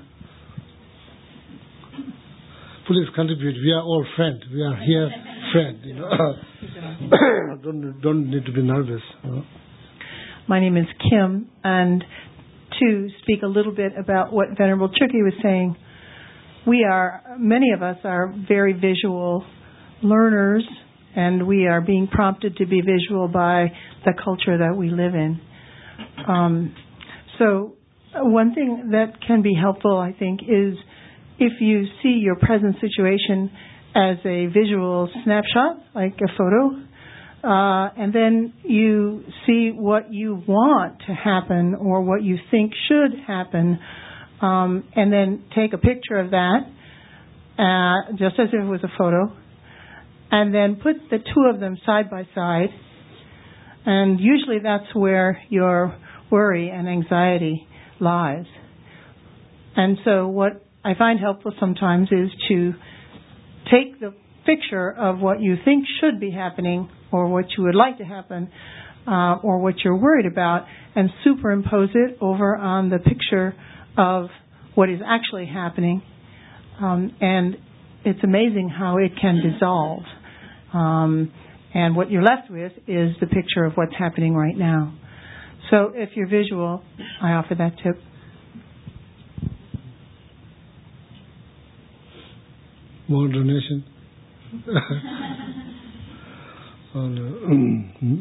Please contribute. We are all friends. We are here, friends. You know, don't don't need to be nervous. You know? My name is Kim, and to speak a little bit about what Venerable Chukyi was saying, we are many of us are very visual learners, and we are being prompted to be visual by the culture that we live in. Um, so. One thing that can be helpful, I think, is if you see your present situation as a visual snapshot, like a photo, uh, and then you see what you want to happen or what you think should happen, um, and then take a picture of that, uh, just as if it was a photo, and then put the two of them side by side, and usually that's where your worry and anxiety lies. And so what I find helpful sometimes is to take the picture of what you think should be happening or what you would like to happen uh, or what you're worried about and superimpose it over on the picture of what is actually happening. Um, and it's amazing how it can dissolve. Um, and what you're left with is the picture of what's happening right now. So if you're visual, I offer that tip. More donation? oh, no.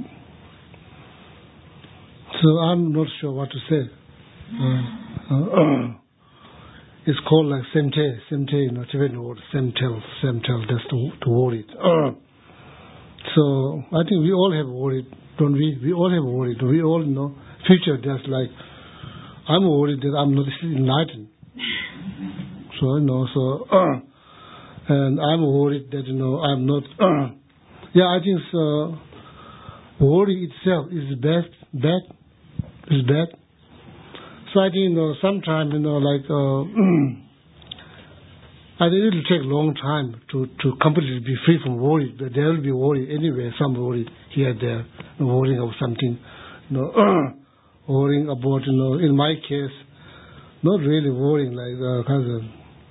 So I'm not sure what to say. Uh, uh, it's called like semte, semte, you know, Tibetan word, semtel, semtel, that's to, to worry. Uh, so I think we all have worried. Don't we? We all have worried. We all know future. Just like I'm worried that I'm not enlightened. So you know. So uh, and I'm worried that you know I'm not. Uh, yeah, I think so. Worry itself is bad. Bad is bad. So I think you know sometimes you know like uh, I think it will take a long time to, to completely be free from worry. There will be worry anyway, some worry here and there, worrying about something, you know, worrying about, you know, in my case, not really worrying, like uh, kind of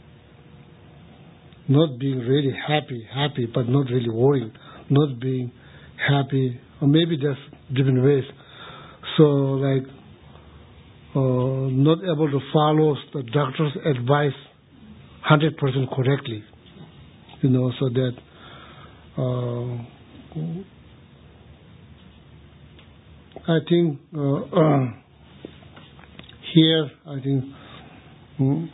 not being really happy, happy, but not really worrying, not being happy, or maybe there's different ways. So, like, uh, not able to follow the doctor's advice one hundred percent correctly, you know, so that uh, I think uh, uh, here, I think mm,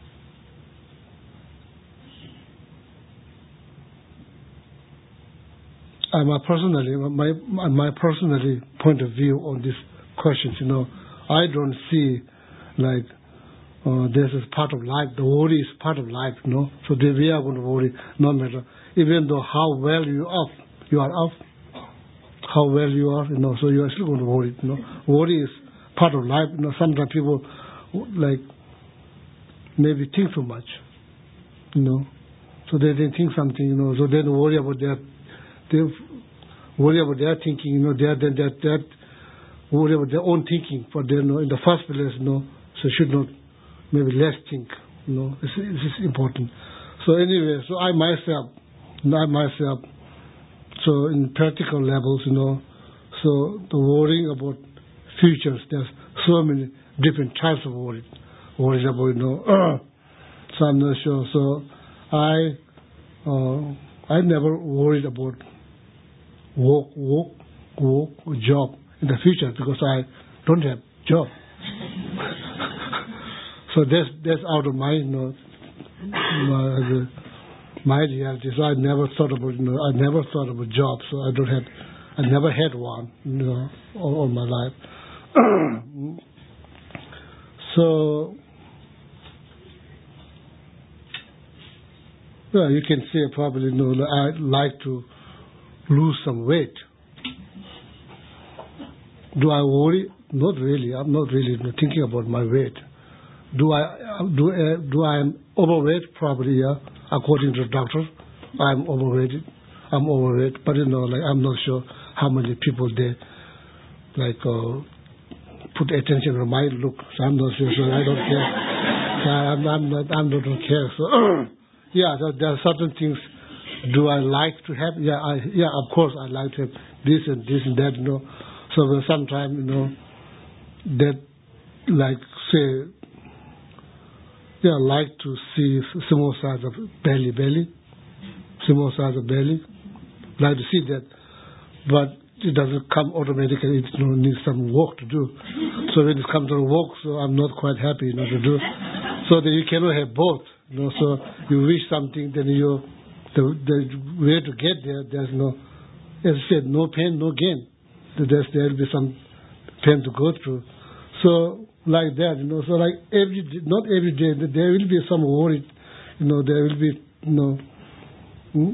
I'm a personally, my, my my personally point of view on these questions, you know, I don't see like uh, this is part of life. The worry is part of life, you know. So they, we are going to worry no matter, even though how well you are, you are off, how well you are, you know. So you are still going to worry, you know. Worry is part of life, you know. Sometimes people like maybe think too much, you know. So they they think something, you know. So they don't worry about their. They worry about their thinking, you know, their, their, their, their worry about their own thinking, but they, you know, in the first place, you know, so should not, maybe less think, you know, it's, it's important. So anyway, so I myself, I myself, so in practical levels, you know, so the worrying about futures, there's so many different types of worry, worries about, you know, uh, so I'm not sure. So I, uh, I never worried about work, work, work, job in the future because I don't have job. So that's that's out of my, you know, my, my reality. So I never thought about, you know, I never thought about job. So I don't have, I never had one, you know, all, all my life. So, well, you can say probably, you know, I'd like to lose some weight. Do I worry? Not really. I'm not really thinking about my weight. Do I do uh, do I am overweight? Probably, yeah. According to the doctor, I'm overweight. I'm overweight, but you know, like I'm not sure how many people they like uh, put attention on my look. So I'm not sure. So I don't care. So I'm, I'm not. I'm not don't care. So yeah, so there are certain things. Do I like to have? Yeah, I, yeah. Of course, I like to have this and this and that. You know, so sometimes you know that, like say, yeah, I like to see small size of belly, belly, small size of belly. Like to see that, but it doesn't come automatically. It you know, needs some work to do. So when it comes to work, so I'm not quite happy, you know, to do. So that you cannot have both. You know, so you wish something, then you. The, the way to get there, there's no, as I said, no pain, no gain. There's, there'll be some pain to go through. So, like that, you know, so like every day, not every day, there will be some worry, you know, there will be, you know, hmm?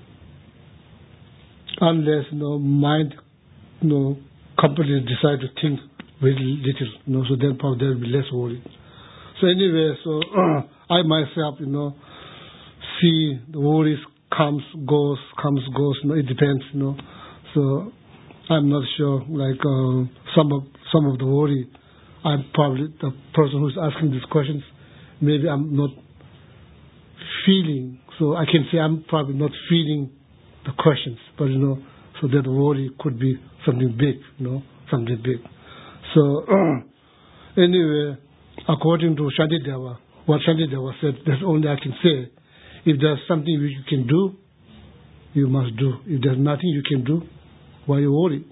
unless, you know, mind, you know, completely decide to think very little, you know, so then probably there will be less worry. So anyway, so I myself, you know, see the worries comes, goes, comes, goes. You know, it depends. You know, so I'm not sure. Like uh, some of some of the worry, I'm probably the person who's asking these questions. Maybe I'm not feeling. So I can say I'm probably not feeling the questions. But you know, so that worry could be something big. You know, something big. So anyway, according to Shantideva, what Shantideva said, that's only I can say. If there's something which you can do, you must do. If there's nothing you can do, why you worry?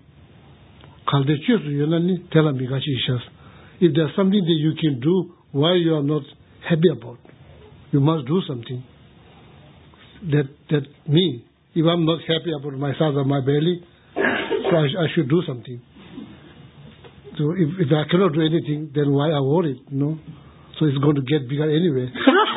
If there's something that you can do, why you are not happy about? You must do something. That that me. If I'm not happy about my size of my belly, so I, I should do something. So if, if I cannot do anything, then why I worry? You know? So it's going to get bigger anyway.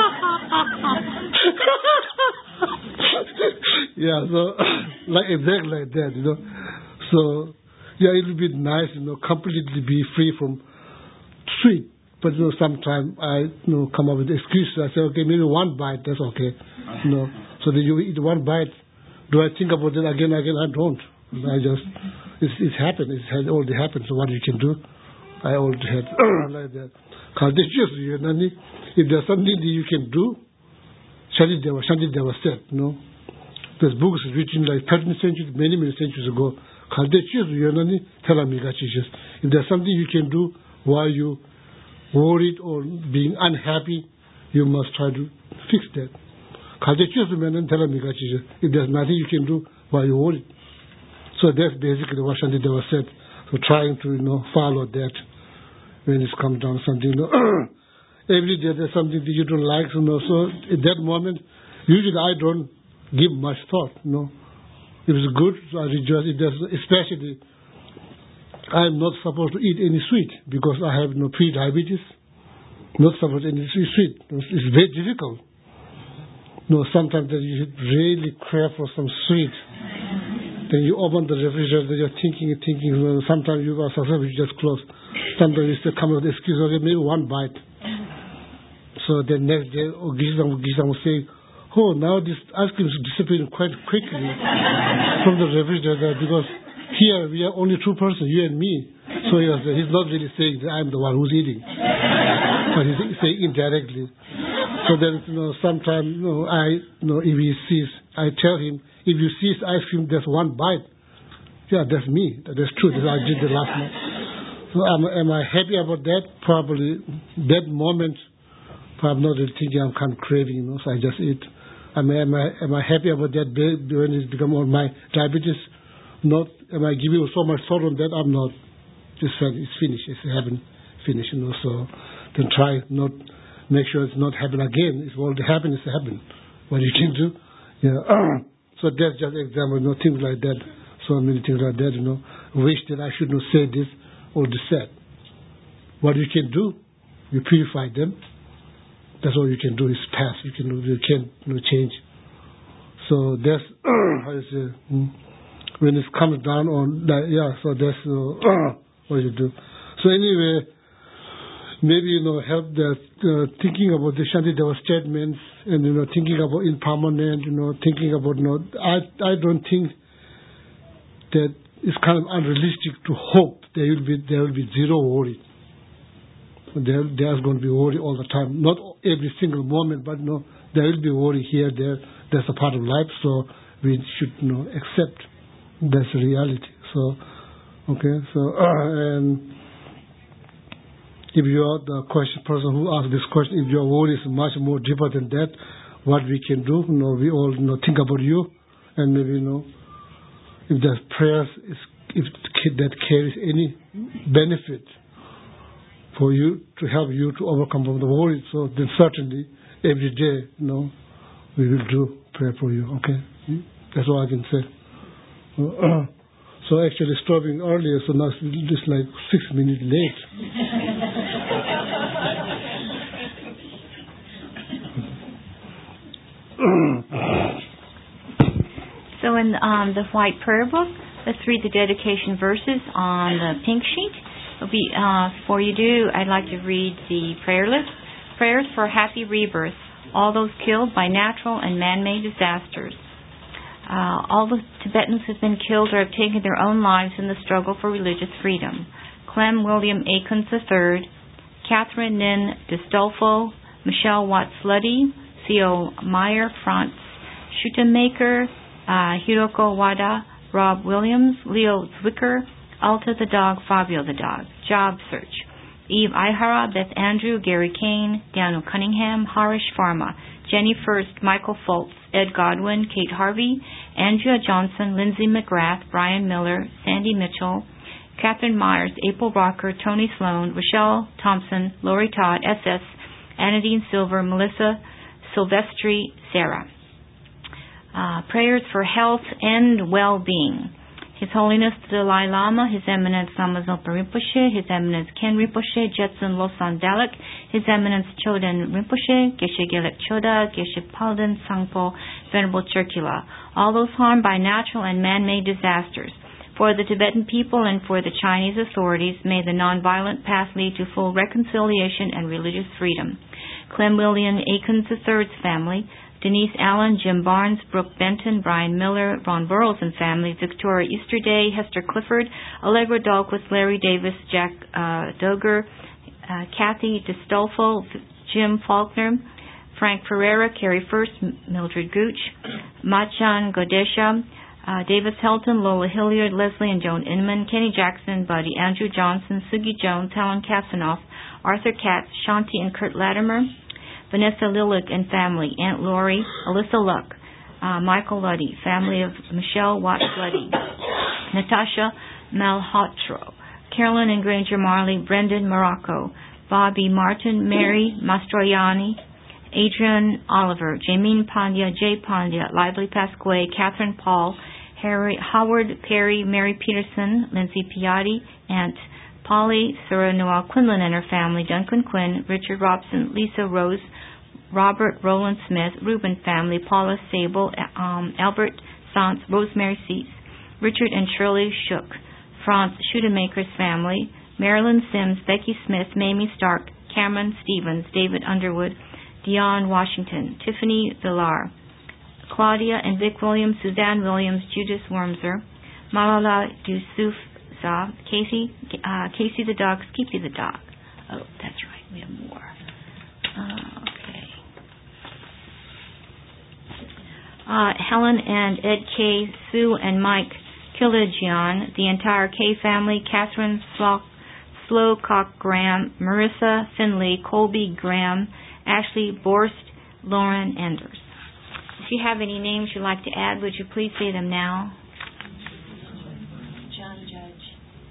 Yeah, so like exactly like that, you know. So yeah, it will be nice, you know, completely be free from sweet, But you know, sometimes I you know come up with excuses. I say, okay, maybe one bite, that's okay. You know, so then you eat one bite. Do I think about it again? Again, I don't. I just it's it's happened. It has already happened. So what you can do? I already had like that. If there's something that you can do, Shantideva, Shantideva said, you know, there's books written like thirteenth century, many many centuries ago. If there's something you can do while you worried or being unhappy, you must try to fix that. If there's nothing you can do while you're worried. So that's basically what Shantideva said. So trying to, you know, follow that when it comes down to something, you know, every day there's something that you don't like, you know, so at that moment, usually I don't give much thought, you know. If it's good, I rejoice. It does, especially, I'm not supposed to eat any sweet because I have no pre-diabetes. Not supposed to eat any sweet. It's very difficult. No, sometimes you really crave for some sweet. Then you open the refrigerator, you're thinking and thinking. Sometimes you are successful, you just close. Sometimes you still come with excuse, okay, maybe one bite. So the next day, oh, Gisam will say, oh, now this ice cream is disappearing quite quickly from the refrigerator because here we are only two persons, you and me. So he was, he's not really saying that I'm the one who's eating, but he's saying indirectly. So then, you know, sometimes, you know, I, you know, if he sees, I tell him, if you see ice cream, there's one bite. Yeah, that's me. That's true. That's what I did the last night. So am, am I happy about that? Probably that moment, I'm not really thinking I'm kind of craving, you know, so I just eat. Am I, am I, am I happy about that when it's become all my diabetes? Not, am I giving so much thought on that? I'm not. Just said it's finished. It's haven't finished, you know, so then try not, make sure it's not happen again. It's already happened, it's happened. What you can do? Yeah. So that's just an example, you know, things like that. So many things like that, you know. Wish that I should not say this or this said. What you can do, you purify them. That's all you can do is pass. You can you can't you know, change. So that's how you say when it comes down on that. Yeah. So that's uh, what you do. So anyway, maybe you know help that uh, thinking about the Shantideva statements and you know thinking about impermanent. You know thinking about you know I I don't think that it's kind of unrealistic to hope there will be there will be zero worry. There, there's going to be worry all the time. Not every single moment, but no, there will be worry here, there. That's a part of life, so we should you know, accept that's a reality. So, okay, so, uh, and if you are the question person who asked this question, if your worry is much more deeper than that, what we can do, you know, we all you know, think about you, and maybe, you know, if the prayers, is, if that carries any benefit, for you, to help you to overcome from the worry. So then certainly, every day, you know, we will do prayer for you, okay? That's all I can say. Uh, so actually stopping earlier, so now it's just like six minutes late. So in um, the white prayer book, let's read the dedication verses on the pink sheet. Be, uh, before you do, I'd like to read the prayer list. Prayers for happy rebirth. All those killed by natural and man-made disasters. Uh, all the Tibetans have been killed or have taken their own lives in the struggle for religious freedom. Clem William Akins the third, Catherine Nin Distolfo, Michelle Watts-Luddy, Theo Meyer, Franz Schutemaker, uh, Hiroko Wada, Rob Williams, Leo Zwicker, Alta the dog, Fabio the dog. Job search. Eve Ihara, Beth Andrew, Gary Kane, Daniel Cunningham, Harish Pharma, Jenny First, Michael Foltz, Ed Godwin, Kate Harvey, Andrea Johnson, Lindsay McGrath, Brian Miller, Sandy Mitchell, Catherine Myers, April Rocker, Tony Sloan, Rochelle Thompson, Lori Todd, S S, Anadine Silver, Melissa Silvestri, Sarah. Uh, prayers for health and well-being. His Holiness the Dalai Lama, His Eminence Lama Zopa Rinpoche, His Eminence Ken Rinpoche, Jetsun Losang Dalek, His Eminence Choden Rinpoche, Geshe Gelek Choda, Geshe Palden Sangpo, Venerable Chirkila, all those harmed by natural and man-made disasters. For the Tibetan people and for the Chinese authorities, may the nonviolent path lead to full reconciliation and religious freedom. Clem William Akins the third's family, Denise Allen, Jim Barnes, Brooke Benton, Brian Miller, Ron Burrows and family, Victoria Easterday, Hester Clifford, Allegra Dahlquist, Larry Davis, Jack uh, Doger, uh, Kathy DeStolfo, Jim Faulkner, Frank Pereira, Carrie First, Mildred Gooch, Machan Godesha, uh, Davis Helton, Lola Hilliard, Leslie and Joan Inman, Kenny Jackson, Buddy Andrew Johnson, Sugi Jones, Helen Kassanoff, Arthur Katz, Shanti and Kurt Latimer, Vanessa Lillick and family, Aunt Lori, Alyssa Luck, uh, Michael Luddy, family of Michelle Watts Luddy, Natasha Malhotro, Carolyn and Granger Marley, Brendan Morocco, Bobby Martin, Mary Mastroianni, Adrian Oliver, Jameen Pandya, Jay Pandya, Lively Pasquet, Catherine Paul, Harry, Howard Perry, Mary Peterson, Lindsay Piatti, Aunt Polly, Sarah Noel Quinlan and her family, Duncan Quinn, Richard Robson, Lisa Rose, Robert Roland Smith, Reuben family, Paula Sable, um, Albert Sant, Rosemary Seats, Richard and Shirley Shook, Franz Schudemaker's family, Marilyn Sims, Becky Smith, Mamie Stark, Cameron Stevens, David Underwood, Dion Washington, Tiffany Villar, Claudia and Vic Williams, Suzanne Williams, Judith Wormser, Malala Yousafzai, Casey, uh, Casey the dog, Skippy the dog. Oh, that's right, we have more. Uh, okay. Uh, Helen and Ed K, Sue and Mike Kiligian, the entire K family, Catherine Slock, Slowcock Graham, Marissa Finley, Colby Graham, Ashley Borst, Lauren Enders. If you have any names you'd like to add, would you please say them now? John Judge.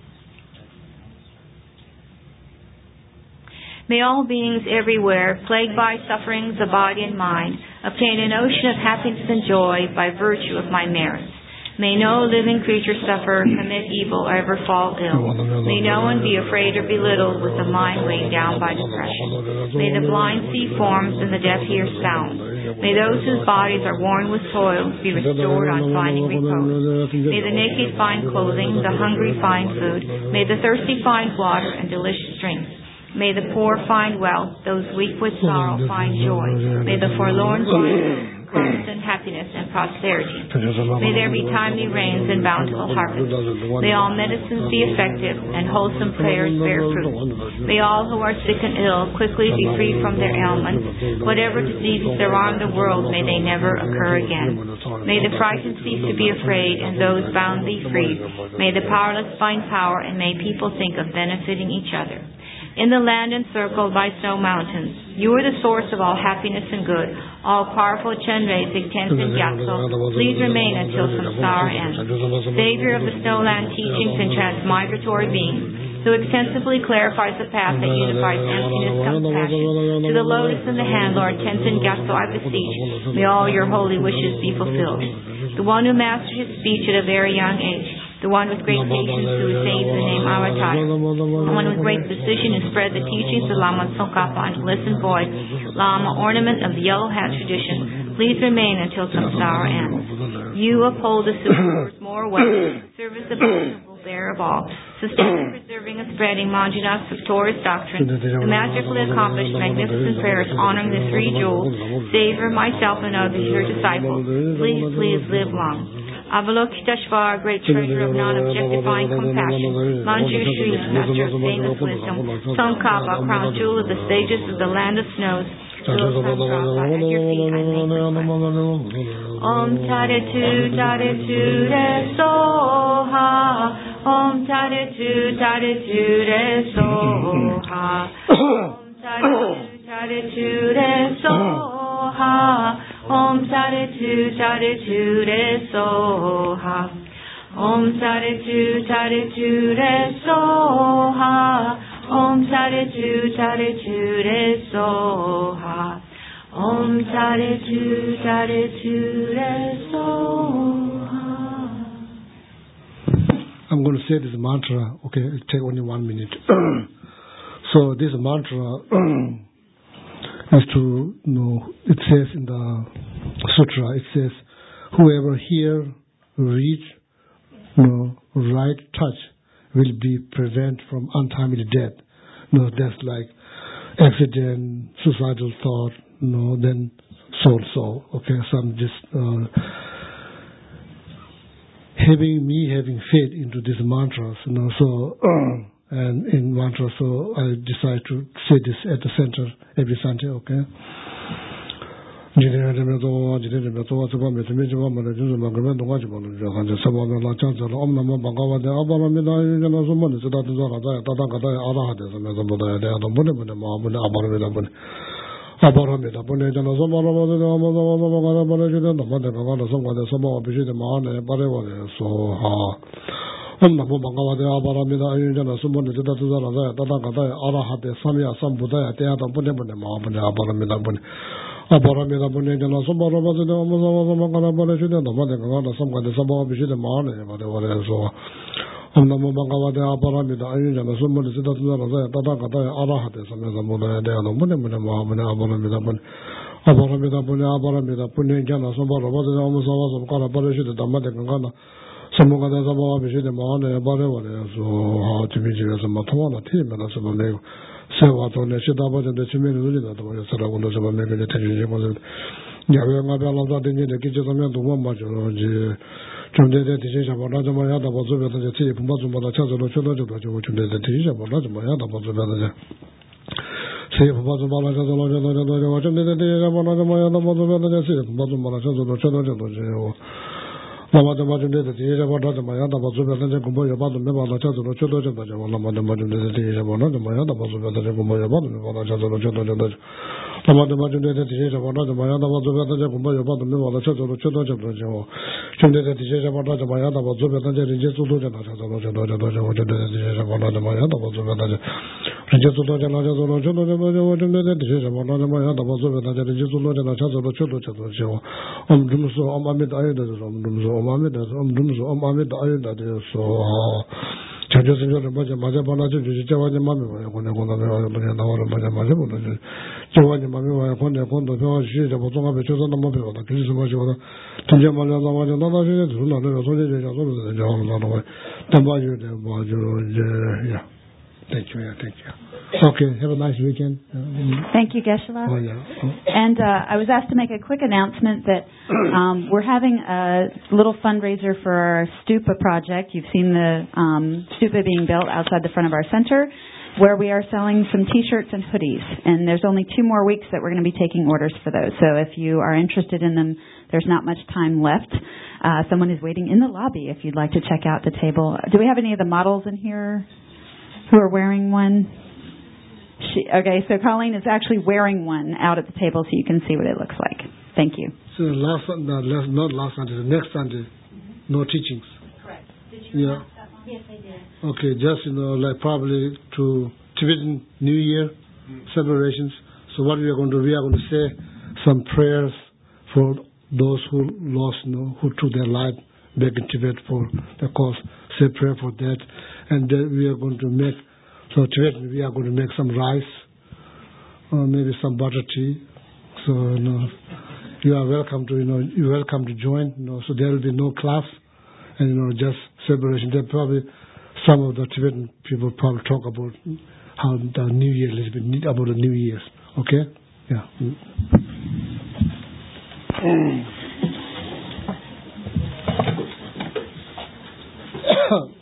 May all beings everywhere, plagued by sufferings of body and mind, obtain an ocean of happiness and joy by virtue of my merits. May no living creature suffer, commit evil, or ever fall ill. May no one be afraid or belittled with a mind weighed down by depression. May the blind see forms and the deaf hear sounds. May those whose bodies are worn with toil be restored on finding repose. May the naked find clothing, the hungry find food. May the thirsty find water and delicious drinks. May the poor find wealth, those weak with sorrow find joy. May the forlorn find constant happiness and prosperity. May there be timely rains and bountiful harvests. May all medicines be effective and wholesome prayers bear fruit. May all who are sick and ill quickly be free from their ailments. Whatever diseases there are in the world, may they never occur again. May the frightened cease to be afraid and those bound be freed. May the powerless find power and may people think of benefiting each other. In the land encircled by snow mountains, you are the source of all happiness and good. All-powerful Chenrezig Tenzin Gyatso, please remain until samsara ends. Savior of the snowland teachings and transmigratory beings, who extensively clarifies the path that unifies emptiness, compassion. To the lotus in the hand, Lord Tenzin Gyatso, I beseech, may all your holy wishes be fulfilled. The one who mastered his speech at a very young age, the one with great patience who saves the name Avatar, the one with great precision who spread the teachings of Lama Tsongkhapa until listen boy, Lama ornament of the yellow hat tradition, please remain until samsara ends. You uphold the supporters more well, service the possible bearer of all, sustaining, preserving, and spreading Manjunath's victorious doctrine, the magically accomplished magnificent prayers honoring the three jewels, Savior, myself, and others, your disciples, please, please live long. Avalokiteshvara, great treasure of non-objectifying compassion, Manju Shri, master of famous wisdom, Tsongkhapa, crown jewel of the sages of the land of snows, at your feet I make request. Om Taritu Taritu Re Soha, Om Taritu Taritu Re Soha, Om Taritu Taritu Re Soha, Om Taritu Taritu Re Soha, Om Taritu Taritu Re Soha, Om Taritu Taritu Re Soha, Om Taritu Taritu Re Soha. I'm going to say this mantra, okay, it'll take only one minute. So this mantra is to, you know, it says in the sutra, it says, whoever hear, read, no right touch will be prevent from untimely death. No, that's like accident, suicidal thought, no, then so so. Okay, some just uh, having me having faith into these mantras, you know, so and in mantra, so I decide to say this at the center every Sunday. Okay. Jidere me to jidere me to what's about me to me to me to do my government watch about the Japan some of the la chance of om nama bangwa de abara me da you know so much that is all that that that ara had some of the they are the bune bune ma bune abara me da bune abara me da bune jana so mara ma de ma ma ma ma ma ma de da ma de ga da so ga de so ma bi de ma ne ba de wa so ha om nama bangwa de abara me da you know so much that that is all that that that ara had some ya some buddha they are the bune bune ma bune abara me da bune abara me da bune jana so mara ba de ma ma ma ma ga ba de da ma de ga da so ga de so ma bi de ma ne ba de wa so om namo bhagavate aparamita ayunjana summati siddhatara saya tathāgataya arahate samyasa mudaya deyana mune mune mahamune aparamita pune aparamita pune aparamita pune jana sambhara vadaya omusava samkara parishita dhammate kankana samukata sabhava vishite mahane bare vare so ha chimi chiga samathamana thimena sabha mego seva tone siddhabhajante chimeni rujita dhamaya sarakunda sabha mego jatiri jimase yawe nga bala sa tenye de kiche samya dhuma macho je chunde de tishe shaba raja maya dhaba zubya dhaja tiye pumba zumba dha cha zalo chodo chodo chodo chunde de tishe shaba raja maya dhaba zubya dhaja siye pumba zumba dha cha zalo chodo chodo chodo chunde de tishe shaba raja maya dhaba zubya dhaja siye pumba zumba dha cha zalo chodo chodo chodo lama dhama chunde de tishe shaba raja maya dhaba zubya dhaja kumbo yaba dhume bha dha cha zalo chodo chodo chodo lama dhama chunde de tishe shaba raja maya dhaba zubya dhaja kumbo yaba dhume bha dha cha zalo chodo chodo lama dhama chunde de tishe shaba raja maya dhaba zubya dhaja kumbo yaba dhume bha dha cha zalo chodo chodo chodo chunde de tishe shaba raja maya dhaba zubya dhaja rinje sudo jana cha zalo chodo chodo chodo chunde de tishe shaba raja maya dhaba zubya dhaja rinje sudo jana cha zalo chodo chodo chodo chunde de tishe shaba raja maya dhaba zubya dhaja rinje sudo jana cha zalo chodo chodo chodo om dum so om amit ayuda om dum so om amit om dum so om amit ayuda so chanjo sinjo de maja maja bana ju ju jawa ni mami wa ko ne ko na wa ne na wa maja maja bo ne jawa ni mami wa ko ne ko do jawa shi de bo tonga be chozo na mo be wa ta kisi mo jo na tuje ma na ma na na shi de na na so de ja so de ja na na wa ta ba ju de ba ju je yeah. Thank you, yeah, thank you. Okay, have a nice weekend. Thank you, Geshe-la. Oh, yeah. Oh. And uh, I was asked to make a quick announcement that um, we're having a little fundraiser for our Stupa project. You've seen the um, Stupa being built outside the front of our center, where we are selling some T-shirts and hoodies. And there's only two more weeks that we're going to be taking orders for those. So if you are interested in them, there's not much time left. Uh, someone is waiting in the lobby if you'd like to check out the table. Do we have any of the models in here who are wearing one? She, okay, so Colleen is actually wearing one out at the table so you can see what it looks like. Thank you. So last, no, last not last Sunday, the next Sunday, no teachings. Correct. Did you yeah. announce that one? Yes, I did. Okay, just, you know, like probably to Tibetan New Year mm. celebrations. So what we are going to do, we are going to say some prayers for those who lost, you know, who took their life back in Tibet for the cause. Say prayer for that. And then we are going to make, so Tibetan, we are going to make some rice, or maybe some butter tea. So, you know, you are welcome to, you know, you're welcome to join, you know, so there will be no class, and, you know, just celebration. There probably, some of the Tibetan people probably talk about how the New Year, a little bit, about the New Year's, okay? Yeah. Mm.